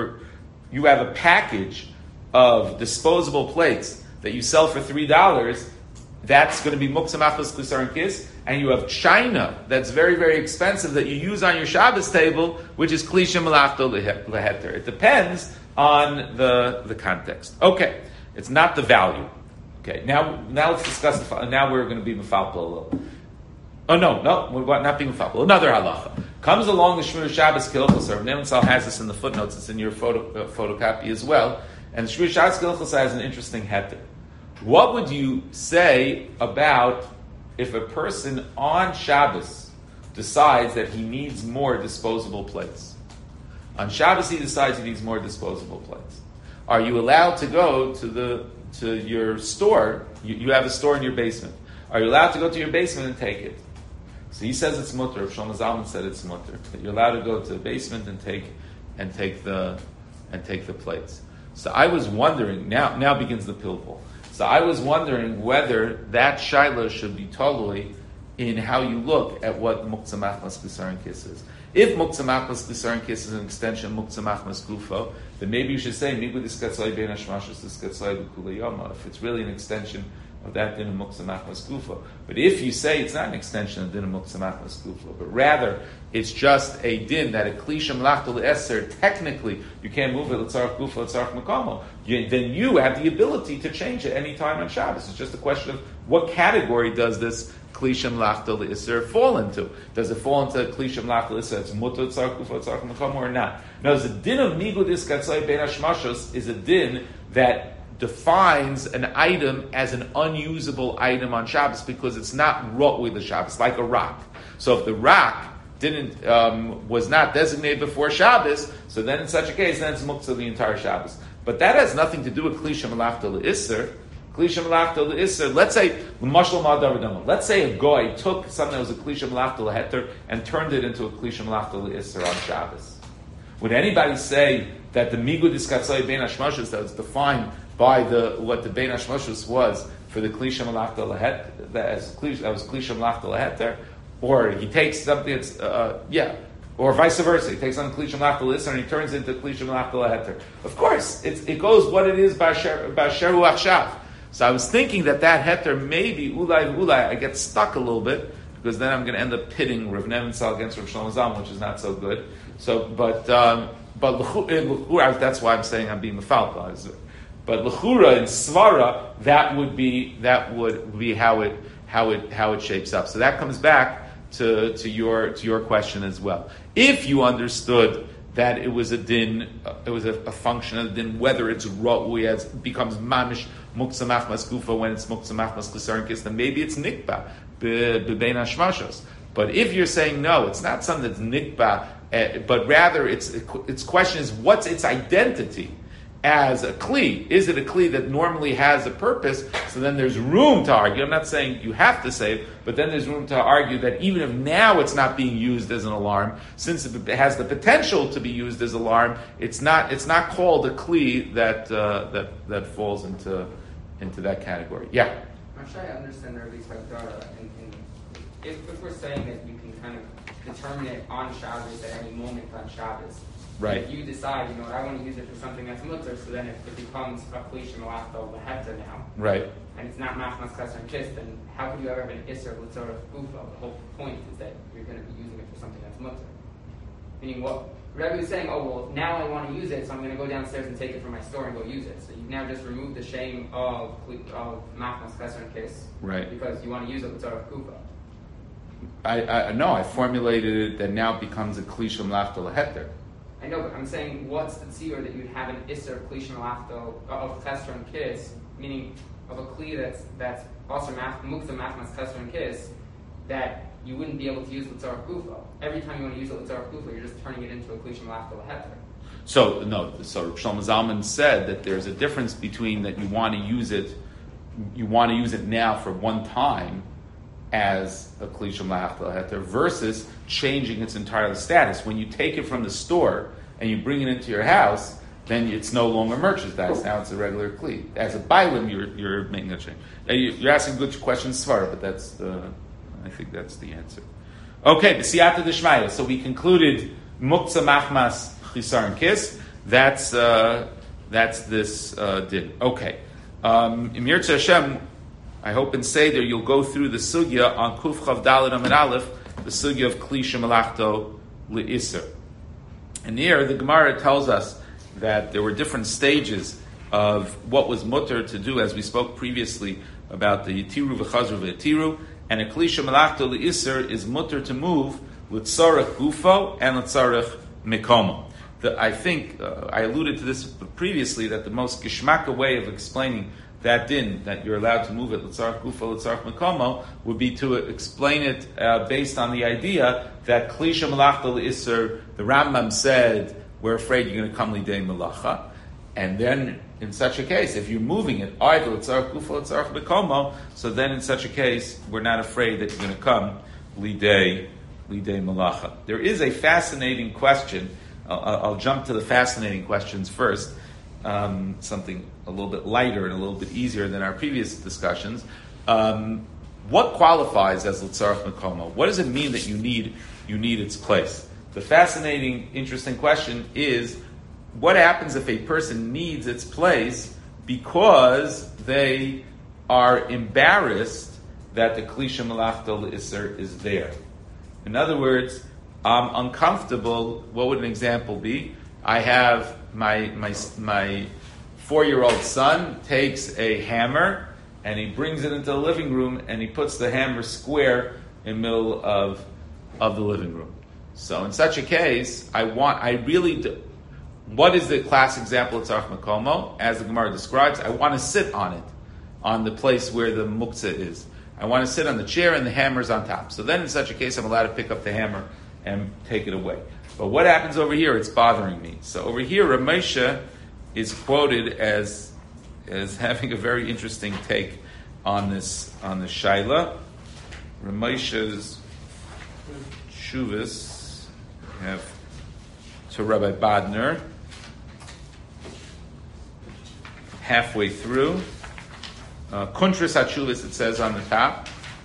you have a package of disposable plates that you sell for $3. That's going to be muktzah machmas klisar and kiss, and you have china that's very, very expensive that you use on your Shabbos table, which is klisha melachta leheter. It depends on the context. Okay, it's not the value. Okay, now let's discuss now we're going to be mefalpel a little. Oh no, we're not being mefalpel. Another halacha comes along the Shmur Shabbos Kilchos. Rav Nebenzahl has this in the footnotes. It's in your photocopy as well. And the Shmur Shabbos Kilchos has an interesting heter. What would you say about if a person on Shabbos decides that he needs more disposable plates? On Shabbos he decides he needs more disposable plates. Are you allowed to go to your store? You have a store in your basement. Are you allowed to go to your basement and take it? So he says it's mutter. Shlomo Zalman said it's mutter. That you're allowed to go to the basement and take the plates. So I was wondering. Now begins the pilpul. So I was wondering whether that shaila should be totally in how you look at what muktzah machmas klisar and kiss is. If muktzah machmas klisar and kiss is an extension of muktzah machmas gufo, then maybe you should say migu diskatzai ben hashmashos diskatzai b'kula yoma. If it's really an extension of that din of muktzah machmas gufo. But if you say it's not an extension of din of muktzah machmas gufo, but rather it's just a din that a klisha melachta le'eser, technically you can't move it l'tzarach gufo l'tzarach makamo, then you have the ability to change it any time on Shabbos. It's just a question of what category does this klisha melachta le'eser fall into? Does it fall into klisha melachta le'eser that's mutter l'tzarach gufo l'tzarach makamo or not? Now, the din of migu diskatzai ben hashmashos is a din that defines an item as an unusable item on Shabbos because it's not ro'ui the Shabbos, like a rock. So if the rock was not designated before Shabbos, so then in such a case, then it's muktzah the entire Shabbos. But that has nothing to do with klisha melachta le'isser. Klisha melachta le'isser. Let's say l'mashal ma'adav. Let's say a goy took something that was a klisha melachta leheter and turned it into a klisha melachta le'isser on Shabbos. Would anybody say that the migu diskatzai ben hashmashos that was defined by what the bein hashmashos was for the klisha melachta lehet that was klisha melachta leheter, or he takes something that's or vice versa, he takes on klisha melachta leheter and he turns it into klisha melachta leheter. Of course, it goes what it is by sheru achshav. So I was thinking that heter maybe ulai I get stuck a little bit because then I'm going to end up pitting Rav Nebenzahl against Rav Shlomo Zalman, which is not so good. So, but that's why I'm saying I'm being mefalpel. But l'chura in svara, that would be how it shapes up. So that comes back to your question as well. If you understood that it was a din, it was a function of the din, whether it's ra'ui as becomes mamish muktzah machmas gufa when it's muktzah machmas klisar and kiss, then maybe it's nikba bebein hashmashos. But if you're saying no, it's not something that's nikba, but rather its question is what's its identity as a kli? Is it a kli that normally has a purpose? So then there's room to argue. I'm not saying you have to say it, but then there's room to argue that even if now it's not being used as an alarm, since it has the potential to be used as alarm, it's not called a kli that falls into category. Yeah. I'm sure I understand Rabbi Hagdara, and if we're saying that you can kind of determine it on Shabbos at any moment on Shabbos, right? If you decide, I want to use it for something that's mutter, so then it becomes a klish malachto leheta now, right? And it's not machmas kasser and kiss, then how could you ever have an isser l'tzorach gufa? The whole point is that you're going to be using it for something that's mutter. Meaning what Rebbe was saying, now I want to use it, so I'm going to go downstairs and take it from my store and go use it. So you've now just removed the shame of machmas kasser and kiss, right? Because you want to use it l'tzorach gufa. I formulated it that now it becomes a klish malachto leheter. I know, but I'm saying, what's the tzir that you'd have an isser klish malachto of chesron and kiss, meaning of a kli that's also mukta machmas chesron and kiss, that you wouldn't be able to use l'tzarach gufa. Every time you want to use it l'tzarach gufa, you're just turning it into a klish malachto leheter. So Shlomo Zalman said that there's a difference between that you want to use it now for one time as a klish malachto leheter versus changing its entire status. When you take it from the store and you bring it into your house, then it's no longer merchandise. Now it's a regular kli. As a bailim, you're making a change. You're asking good questions, Svara, but I think that's the answer. Okay, the siyata d'shmaya. So we concluded muktzah machmas chisar and kiss. That's this din. Okay, Im Yirtzeh Hashem, I hope in Seder you'll go through the sugya on Kuf Chav Daled Amud Aleph, the sugya of Kli Shemalachto Le'Isser. And here the Gemara tells us that there were different stages of what was mutter to do, as we spoke previously about the Yitiru v'Chazru v'Yitiru, and a Kli Shemalachto Le'Isser is mutter to move L'tzarech Gufo and L'tzarech Mikomo. I think I alluded to this previously, that the most geshmaka way of explaining that din, that you're allowed to move it, l'tzarech gufa, l'tzarech mekomo, would be to explain it based on the idea that kli shemalachta l'isser, the Rambam said, we're afraid you're going to come lidei melacha, and then in such a case, if you're moving it, either l'tzarech gufa, l'tzarech mekomo, so then in such a case, we're not afraid that you're going to come lidei melacha. There is a fascinating question. I'll jump to the fascinating questions first. Something a little bit lighter and a little bit easier than our previous discussions. What qualifies as l'tzarech mekomo? What does it mean that you need its place? The fascinating, interesting question is, what happens if a person needs its place because they are embarrassed that the kli shemalachto l'isser is there? In other words, I'm uncomfortable. What would an example be? I have my 4-year-old son takes a hammer and he brings it into the living room and he puts the hammer square in the middle of the living room. So in such a case, what is the class example of tzarech mekomo? As the Gemara describes, I want to sit on it, on the place where the muktzah is. I want to sit on the chair and the hammer's on top. So then in such a case, I'm allowed to pick up the hammer and take it away. But what happens over here? It's bothering me. So over here, Rav Moshe is quoted as having a very interesting take on this shaila. Rav Moshe's shuvas have to Rabbi Badner halfway through. Kuntras HaTshuvas, it says on the top.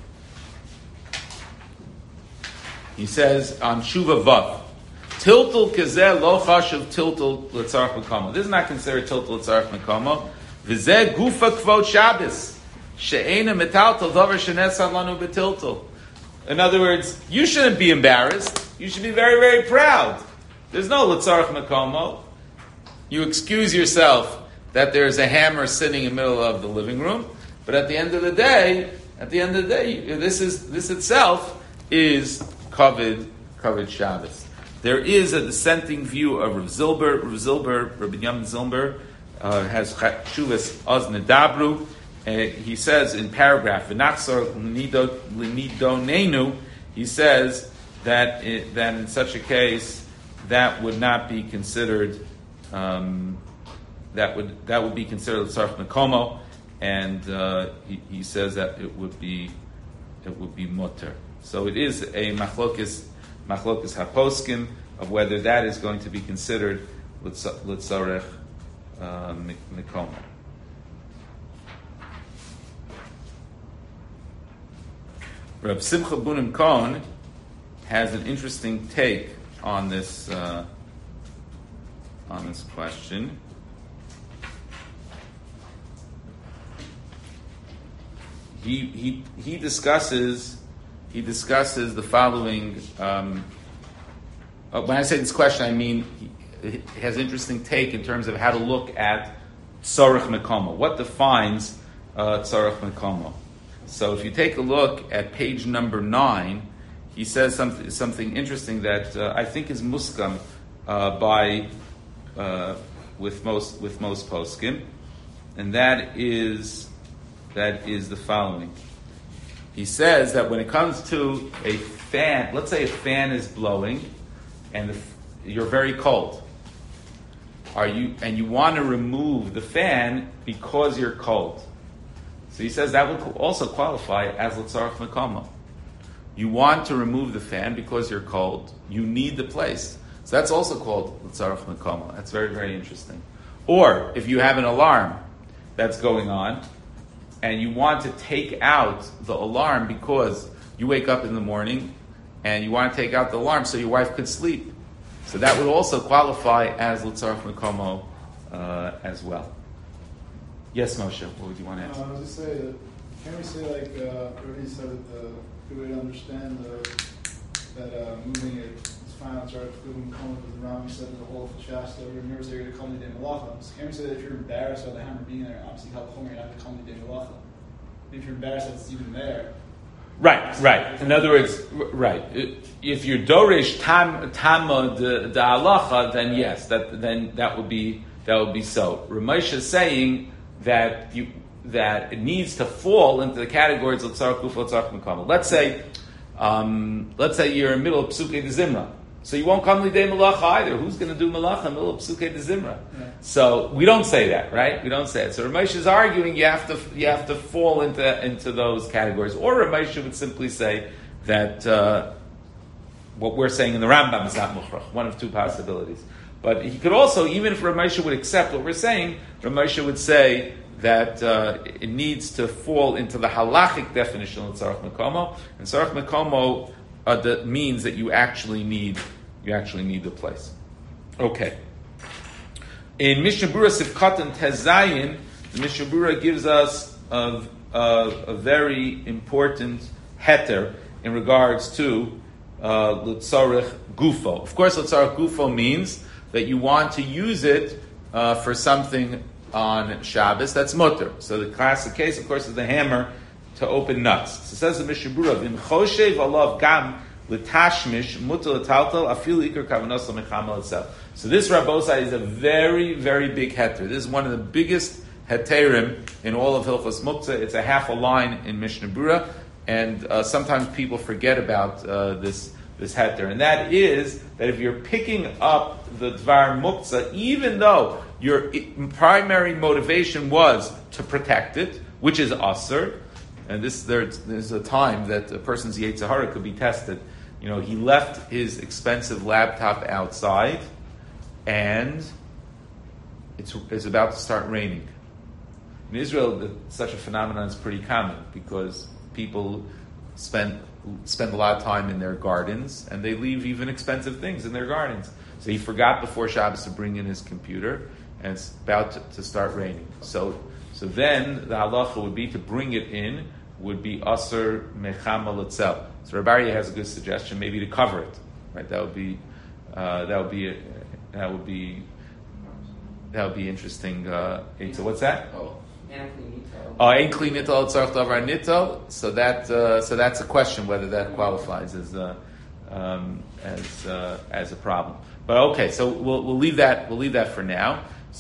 He says on Shuva Vav, Tiltul kazeh lo chashuv tiltul l'tzarech mekomo. This is not considered tiltul l'tzarech mekomo. V'zeh gufa kvod Shabbos she'ena metaltal davar shenesan lanu betiltul. In other words, you shouldn't be embarrassed. You should be very, very proud. There's no l'tzarech mekomo. You excuse yourself that there's a hammer sitting in the middle of the living room, but at the end of the day, this itself is covered Shabbos. There is a dissenting view of Rav Zilber. Rabbi Yam Zilber has Shuvas Oz Nedabru. He says in paragraph V'nachzor l'nidonenu, he says that in such a case that would not be considered. That would be considered l'tzarech mekomo, and he says that it would be mutter. So it is a machlokes haposkim of whether that is going to be considered l'tzarech mekomo. Reb Simcha Bunim Cohen has an interesting take on this question. He discusses the following. When I say this question, I mean he has an interesting take in terms of how to look at tzarech mekomo. What defines tzarech mekomo? So if you take a look at page number 9, he says something interesting that I think is muskam with most poskim, and that is the following. He says that when it comes to a fan, let's say a fan is blowing, and you're very cold. And you want to remove the fan because you're cold. So he says that will also qualify as l'tzarech mekomo. You want to remove the fan because you're cold. You need the place. So that's also called l'tzarech mekomo. That's very, very interesting. Or if you have an alarm that's going on, and you want to take out the alarm because you wake up in the morning and you want to take out the alarm so your wife could sleep. So that would also qualify as l'tzarech mekomo as well. Yes, Moshe, what would you want to answer? I was just saying, can we say, like already said, that the good way to understand that moving it is fine on tzarech mekomo, because the Rambam said in the whole of the Shasta, remember you're going to call me de malacha. So can we say that if you're embarrassed about the hammer being there, obviously you're not going to call me de malacha. If you're embarrassed that it's even there. Right. In other words, right. If you're dorish tama the halacha, then yes, that would be so. Ramesh is saying that it needs to fall into the categories of tzarech gufa, tzarech mekomo. Let's say you're in the middle of Psukei de Zimra, so you won't come lidei malacha either. Who's going to do malacha in the middle of Psukei de Zimra? Yeah. So we don't say that, right? We don't say it. So Ramesh is arguing you have to fall into those categories, or Ramesh would simply say that what we're saying in the Rambam is not mukhrach. One of two possibilities. But he could also, even if Ramesh would accept what we're saying, Ramesh would say that it needs to fall into the halachic definition of tzarech mekomo, and tzarech mekomo means that you actually need the place. Okay. In Mishnah Berurah Sifkat and Tezayin, the Mishnah Berurah gives us a very important heter in regards to l'tzarech gufo. Of course, l'tzarech gufo means that you want to use it for something on Shabbos that's mutter. So the classic case, of course, is the hammer to open nuts. So it says the Mishnah Berurah, "V'im choshev alav gam l'tashmish mutter l'taltal afilu ikar kavanos l'mechamal itself." So this Rabbosai is a very, very big heter. This is one of the biggest heterim in all of Hilchos Muktzah. It's a half a line in Mishnah Berurah, and sometimes people forget about this heter, and that is that if you're picking up the Dvar Muktzah, even though your primary motivation was to protect it, which is asur, and there's a time that a person's Yetzer Hara could be tested. You know, he left his expensive laptop outside, and it's about to start raining. In Israel, such a phenomenon is pretty common because people spend a lot of time in their gardens, and they leave even expensive things in their gardens. So he forgot before Shabbos to bring in his computer, and it's about to start raining. So then the halacha would be to bring it in would be asur mechamal itself. So Rabbi Aryeh has a good suggestion, maybe to cover it. Right? That would be interesting. So what's that? Ein kli nital tzarech davar nital. So that's a question whether that qualifies as a problem. But okay, so we'll leave that for now.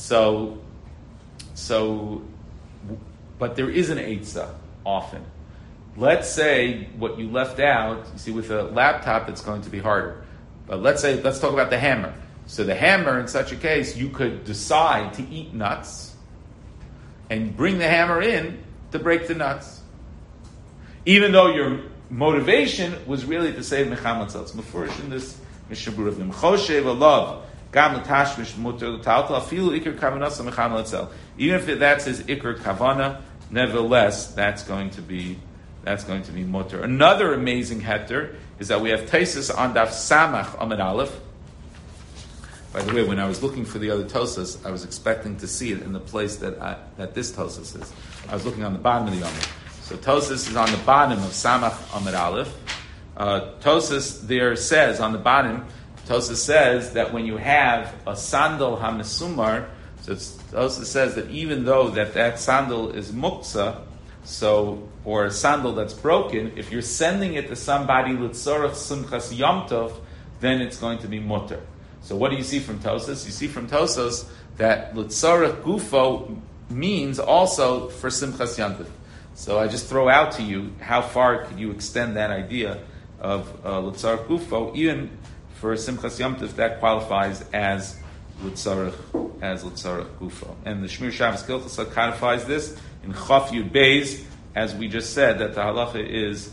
But there is an eitzah often. Let's say what you left out. You see, with a laptop, it's going to be harder. But let's talk about the hammer. So the hammer, in such a case, you could decide to eat nuts and bring the hammer in to break the nuts, even though your motivation was really to save mechamat tzal. It's mefurish in this Mishnah Berurah. V'im choshev alav gam l'tashmish muter l'taltal afilu ikar kavanas mechamat tzal. Even if that's his ikar kavana, nevertheless, that's going to be that's going to be mutter. Another amazing heter is that we have Taisus on Daf Samach Amid Aleph. By the way, when I was looking for the other Tosas, I was expecting to see it in the place that this Tosas is. I was looking on the bottom of the Amid. So Tosas is on the bottom of Samach Amid Aleph. Tosas there says, on the bottom, Tosas says that when you have a sandal hamesumar, so Tosas says that even though that sandal is muksa, or a sandal that's broken, if you're sending it to somebody l'tzorach simchas yom tov, then it's going to be mutter. So what do you see from Tosas? You see from Tosas that l'tzorach gufo means also for simchas yom tov. So I just throw out to you, how far could you extend that idea of l'tzorach gufo? Even for simchas yom tov, that qualifies as l'tzorach gufo. And the Shmir Shabbos Kilchasa codifies this in Chaf Yud Beis, as we just said, that the halacha is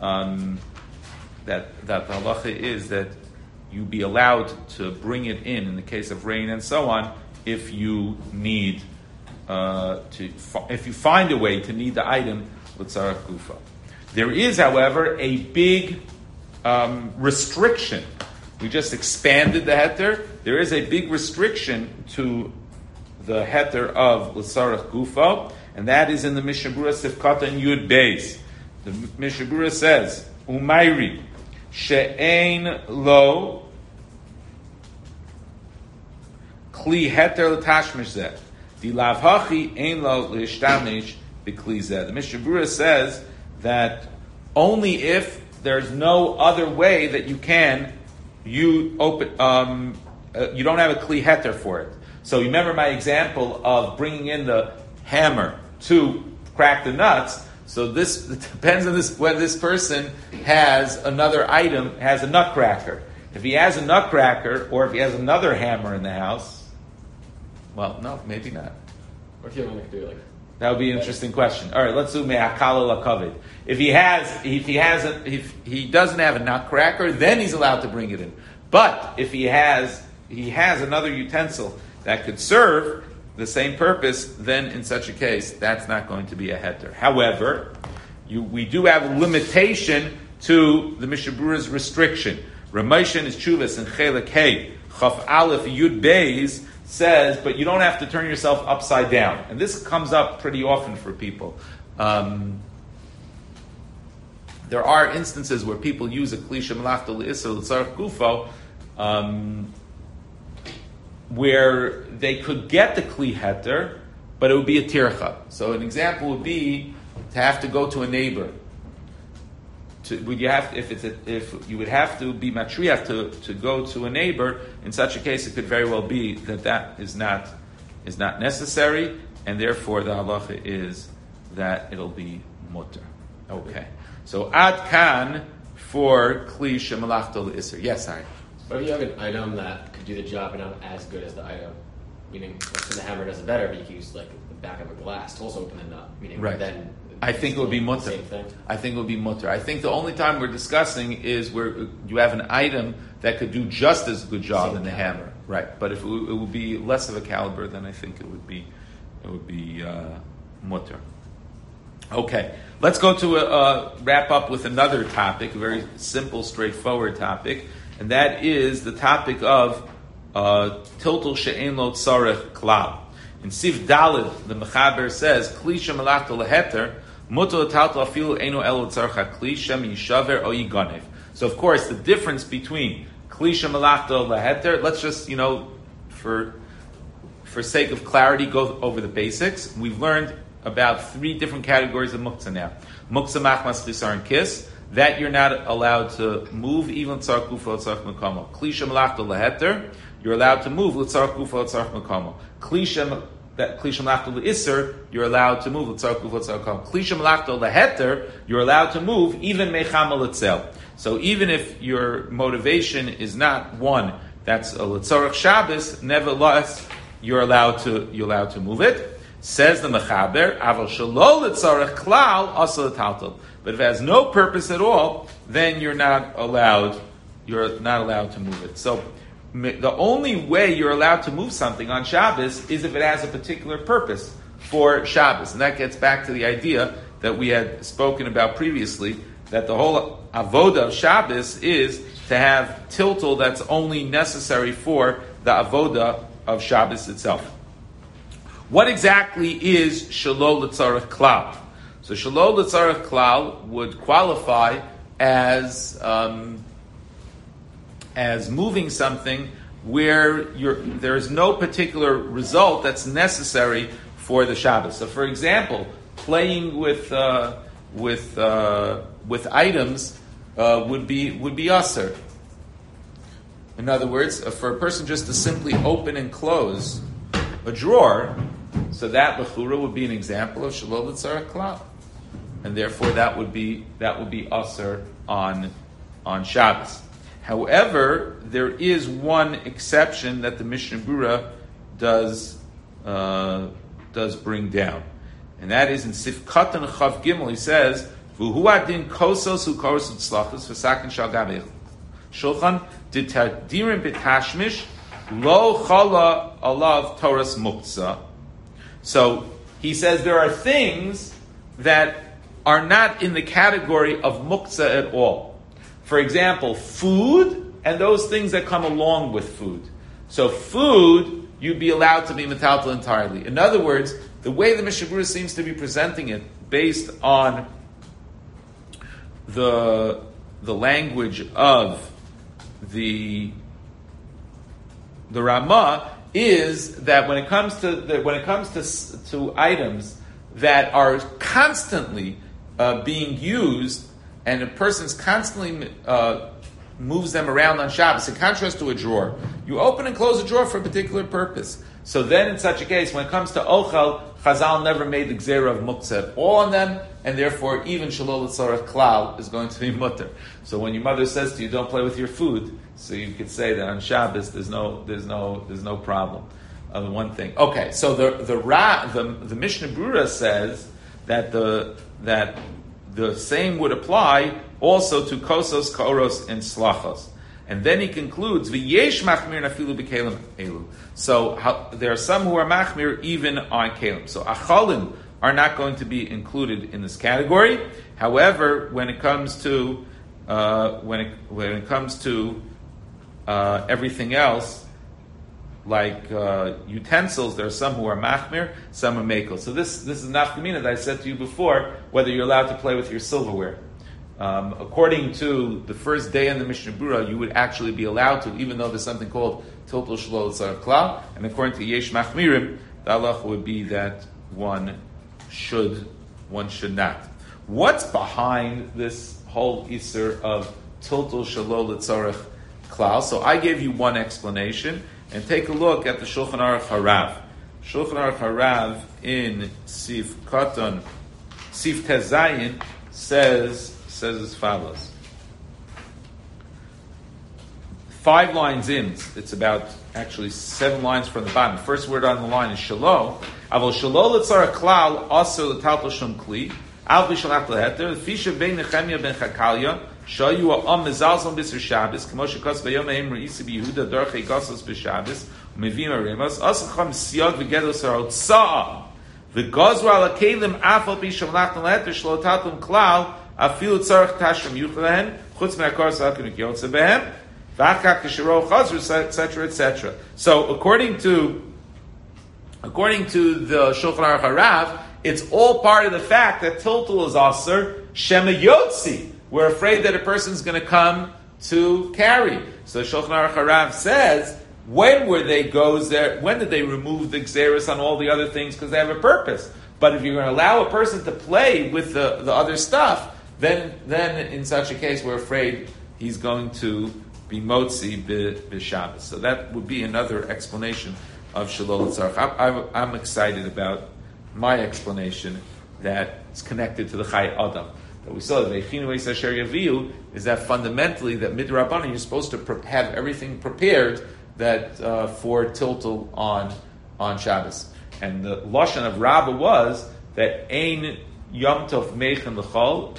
that you be allowed to bring it in the case of rain and so on, if you need if you find a way to need the item l'tzarach gufa. There is, however, a big restriction. We just expanded the heter. There is a big restriction to the heter of l'tzarach gufa, and that is in the Mishnah Berurah Sifkata and Yud Beis. The Mishnah Berurah says, "Umayri she'ein lo kli heter l'tashmish zeh, di lav hachi ein lo l'ishtamish b'kli zeh." The Mishnah Berurah says that only if there's no other way that you can, you don't have a kli heter for it. So you remember my example of bringing in the hammer to crack the nuts. So this depends on whether this person has another item, has a nutcracker. If he has a nutcracker, or if he has another hammer in the house, well, no, maybe not. What if you only do like? That would be an interesting question. All right, let's do me'akala lakavid. If he doesn't have a nutcracker, then he's allowed to bring it in. But if he has another utensil that could serve the same purpose, then in such a case, that's not going to be a heter. However, we do have a limitation to the Mishnah Berurah's restriction. Ramoshan is Chuvas and Chelek Hey, Chaf Aleph Yud Beis says, but you don't have to turn yourself upside down. And this comes up pretty often for people. There are instances where people use a klisha melachta l'isser l'tzarech gufo, where they could get the kli heter, but it would be a tircha. So an example would be to have to go to a neighbor. If you would have to be matriach to go to a neighbor, in such a case it could very well be that is not necessary, and therefore the halacha is that it'll be mutter. Okay. So ad kan for kli shemalachta l'isser. Yes, Harry. But if you have an item that could do the job but not as good as the item, meaning let's say the hammer does it better, but you can use like the back of a glass to also open the nut, meaning right. Then I think it would be mutter. Same thing. I think it would be mutter. I think the only time we're discussing is where you have an item that could do just as good job Same in the caliber. hammer, right? But if it would be less of a caliber, then I think it would be mutter. Okay, let's go to wrap up with another topic, a very simple, straightforward topic, and that is the topic of tiltul she'en lo tzarech klal. In Siv Daled, the Mechaber says, Kli shemalachta leheter, mutar l'taltal afilu eino elo tzarech kli shem yishaver o yiganev. So of course, the difference between Kli shemalachta leheter, let's just, for sake of clarity, go over the basics. We've learned about 3 different categories of muktzah now. Muktzah machmas chisar and kiss, that you're not allowed to move, even tzarech gufa tzarech mekamo. Kli shemalachta leheter, you're allowed to move l'tzarech gufa l'tzarech mekamo. Kli shemalachta le'isser, you're allowed to move l'tzarech gufa l'tzarech mekamo. Kli shemalachta leheter, you're allowed to move even mechama l'tzel. So even if your motivation is not one that's a l'tzarech Shabbos, nevertheless you're allowed to move it. Says the Mechaber, aval shelo l'tzarech klal asa l'taltal. But if it has no purpose at all, then you're not allowed to move it. So the only way you're allowed to move something on Shabbos is if it has a particular purpose for Shabbos. And that gets back to the idea that we had spoken about previously, that the whole avoda of Shabbos is to have tiltul that's only necessary for the avoda of Shabbos itself. What exactly is Shelo L'Tzarech Klal? So Shelo L'Tzarech Klal would qualify as moving something where there is no particular result that's necessary for the Shabbos. So, for example, playing with items would be asur. In other words, for a person just to simply open and close a drawer, so that bechura would be an example of Shelo L'Tzarech Klal, and therefore that would be asur on Shabbos. However, there is one exception that the Mishnah Berurah does bring down, and that is in Sif Katan Chav Gimel. He says, "V'hu adin kosos u'koros u'tzlachos v'sakin shal gabei shulchan ditadirim b'tashmish lo chala alav Toras muktzah." So he says there are things that are not in the category of muktzah at all. For example, food and those things that come along with food. So food, you'd be allowed to be metaltal entirely. In other words, the way the Mishnah Berurah seems to be presenting it, based on the language of the Ramah, is that when it comes to items that are constantly being used, and a person's constantly moves them around on Shabbos, in contrast to a drawer, you open and close a drawer for a particular purpose. So then, in such a case, when it comes to ochel, Chazal never made the gzera of muktzah at all on them, and therefore even Shelo L'Tzarech Klal is going to be mutter. So when your mother says to you, "Don't play with your food," so you could say that on Shabbos there's no problem. One thing. Okay, so the Mishnah Berurah says that the same would apply also to kosos, koros, and slachos. And then he concludes, "V'yesh machmir nafilu b'kelim elu." So there are some who are machmir even on kelim. So achalim are not going to be included in this category. However, when it comes to everything else, like utensils, there are some who are machmir, some are mekel. So this is nafkamina that I said to you before, whether you're allowed to play with your silverware. According to the first day in the Mishnah Berurah, you would actually be allowed to, even though there's something called tiltul shelo l'tzarech klal, and according to yesh machmirim, the halacha would be that one should not. What's behind this whole isur of tiltul shelo l'tzarech klal? So I gave you one explanation. And take a look at the Shulchan Aruch Harav. Shulchan Aruch Harav in Sif Katan, Sif Tezayin says as follows. 5 lines in, it's about actually 7 lines from the bottom. The first word on the line is Shelo. Avol Shelo L'Tzarech Klal Asur L'Taltal Shum Kli. Al B'Shalach L'Heter. Fisha Ben Nechemia Ben Chakalia. Shayu Am Mezalzon B'Sir Shabbos. Kamo Shekos B'Yom Eimer Isi B'Yehuda Dorchei Gosos B'Shabbos. Mevim Aremos. Asacham Siyag V'Gedos HaOtza'a. V'Gozra Ala Kelim Afal B'Shalach L'Heter Shlo Taltum Klal. Afilu Tzarech Tashrim Yuchlehen. Chutz Me'akar Salkin Yotze Behem. V'Achak Kishiro Chazru, etc., etc. So according to the Shulchan Aruch Harav, it's all part of the fact that tiltul is asur shema yotzi. We're afraid that a person's going to come to carry. So Shulchan Aruch Harav says, when did they remove the gzeros on all the other things? Because they have a purpose. But if you're going to allow a person to play with the other stuff, then in such a case we're afraid he's going to be motzi b'Shabbos. So that would be another explanation of Shelo L'Tzarech. I'm excited about my explanation that is connected to the Chai Adam. That we saw that is that fundamentally that midrabanan you're supposed to have everything prepared that for tiltul on Shabbos. And the lashon of Rabbah was that ein Yom Tov meichen l'chol,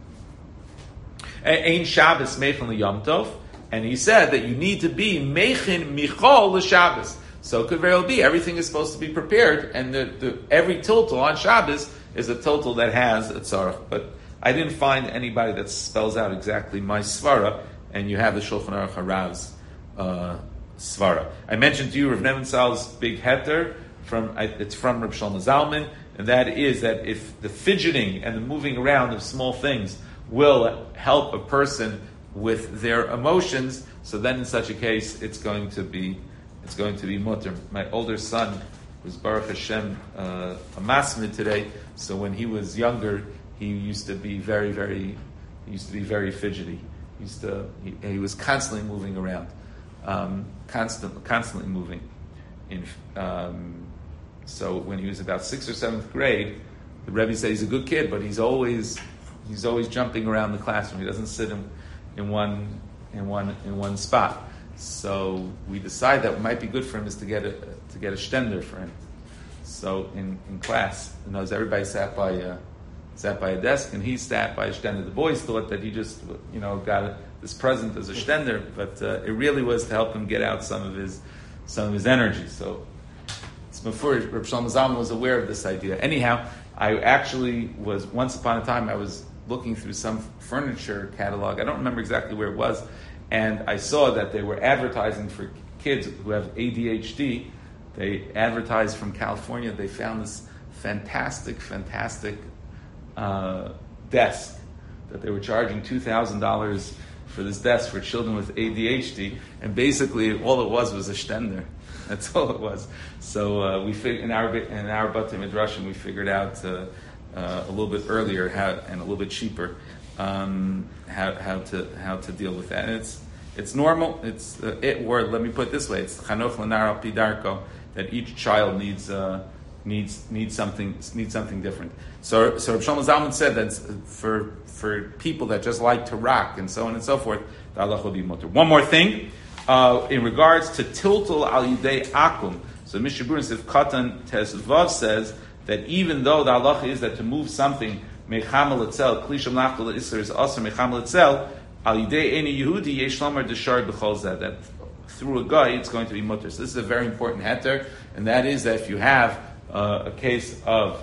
ein Shabbos meichen l'Yom Tov. And he said that you need to be meichin michol l'Shabbos. So it could very well be everything is supposed to be prepared, and every tiltul on Shabbos is a total that has a tzarech. But I didn't find anybody that spells out exactly my svara, and you have the Shulchan Aruch Harav's svara. I mentioned to you Rav Nebenzahl's big heter it's from Reb Shlomo Zalman, and that is that if the fidgeting and the moving around of small things will help a person with their emotions, so then in such a case it's going to be mutter. My older son was Baruch Hashem a masmid today, so when he was younger he used to be very fidgety. He was constantly moving around, constantly moving. So when he was about 6th or 7th grade, the Rebbe said he's a good kid, but he's always jumping around the classroom. He doesn't sit in one spot. So we decided that what might be good for him is to get a shtender for him. So in class, everybody sat by a desk, and he sat by a shtender. The boys thought that he just got this present as a shtender, but it really was to help him get out some of his energy. So it's before Reb Shlomo Zalman was aware of this idea. Anyhow, I actually was, once upon a time, I was looking through some furniture catalog. I don't remember exactly where it was, and I saw that they were advertising for kids who have ADHD. They advertised from California. They found this fantastic desk that they were charging $2,000 for this desk for children with ADHD, and basically all it was a shtender. That's all it was. So we in our Batei Midrashim we figured out a little bit earlier and a little bit cheaper how to deal with that. And it's normal. Or let me put it this way: it's chanoch l'nar al pi darko, that each child needs something different. So Reb Shlomo Zalman said that for people that just like to rock and so on and so forth, the halacha will be mutter. One more thing. In regards to tiltul al yidei akum, so Mishnah Berurah Sif Katan Tes Vav says that even though the halacha is that to move something mechamal etzel klisham lachol iser is also mechamal etzel al yidei eni Yehudi yesh lomer deshar b'chol zeh, that through a guy it's going to be mutter. So this is a very important heter, and that is that if you have a case of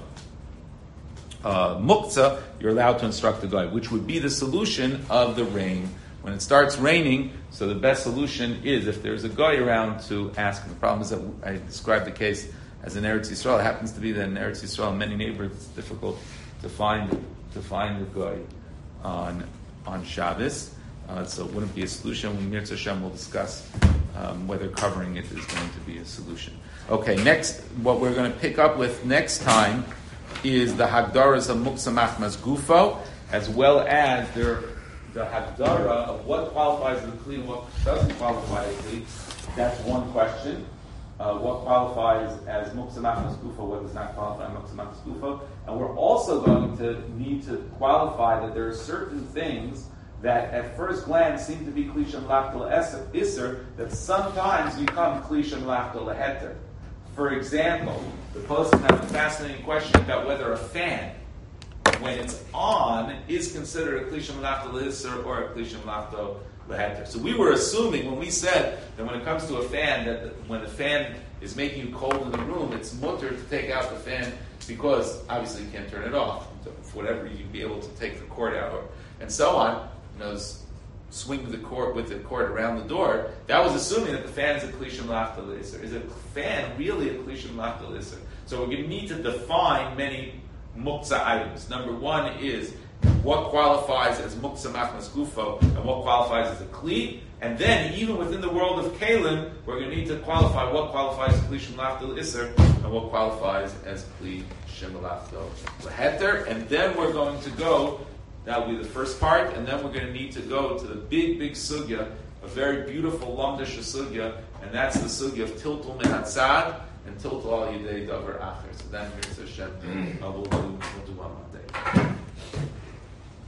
muktzah, you're allowed to instruct the guy, which would be the solution of the rain. When it starts raining, so the best solution is if there's a guy around to ask him. The problem is that I described the case as in Eretz Yisrael. It happens to be that in Eretz Yisrael, in many neighborhoods, it's difficult to find a guy on Shabbos. So it wouldn't be a solution. When Mirza Hashem will discuss whether covering it is going to be a solution. Okay, next, what we're going to pick up with next time is the Hagdaras of Muktzah Machmas Gufo, as well as the Hagdara of what qualifies as a Kli and what doesn't qualify as a Kli. That's one question. What qualifies as Muktzah Machmas Gufo, what does not qualify as Muktzah Machmas Gufo. And we're also going to need to qualify that there are certain things that at first glance seem to be Kli Shemalach Iser, that sometimes become Kli Shemalach Heter. For example, the posting has a fascinating question about whether a fan, when it's on, is considered a Kli Shemalach Iser or a Kli Shemalach Heter. So we were assuming when we said that when it comes to a fan, that when the fan is making you cold in the room, it's mutter to take out the fan because obviously you can't turn it off. For whatever you'd be able to take the cord out and so on. Swing the cord with the cord around the door. That was assuming that the fan is a Kli Shemalach Iser. Is a fan really a Kli Shemalach Iser? So we're going to need to define many muktzah items. Number one is what qualifies as muktzah machmas gufo and what qualifies as a kli. And then, even within the world of kalim, we're going to need to qualify what qualifies as kli shemalach iser and what qualifies as kli shemalach heter. And then we're going to go. That will be the first part, and then we're going to need to go to the big sugya, a very beautiful lamdish sugya, and that's the sugya of tiltul mehatzad and tiltul al yidei davar acher. So then, Mirza Hashem, we'll do one more day.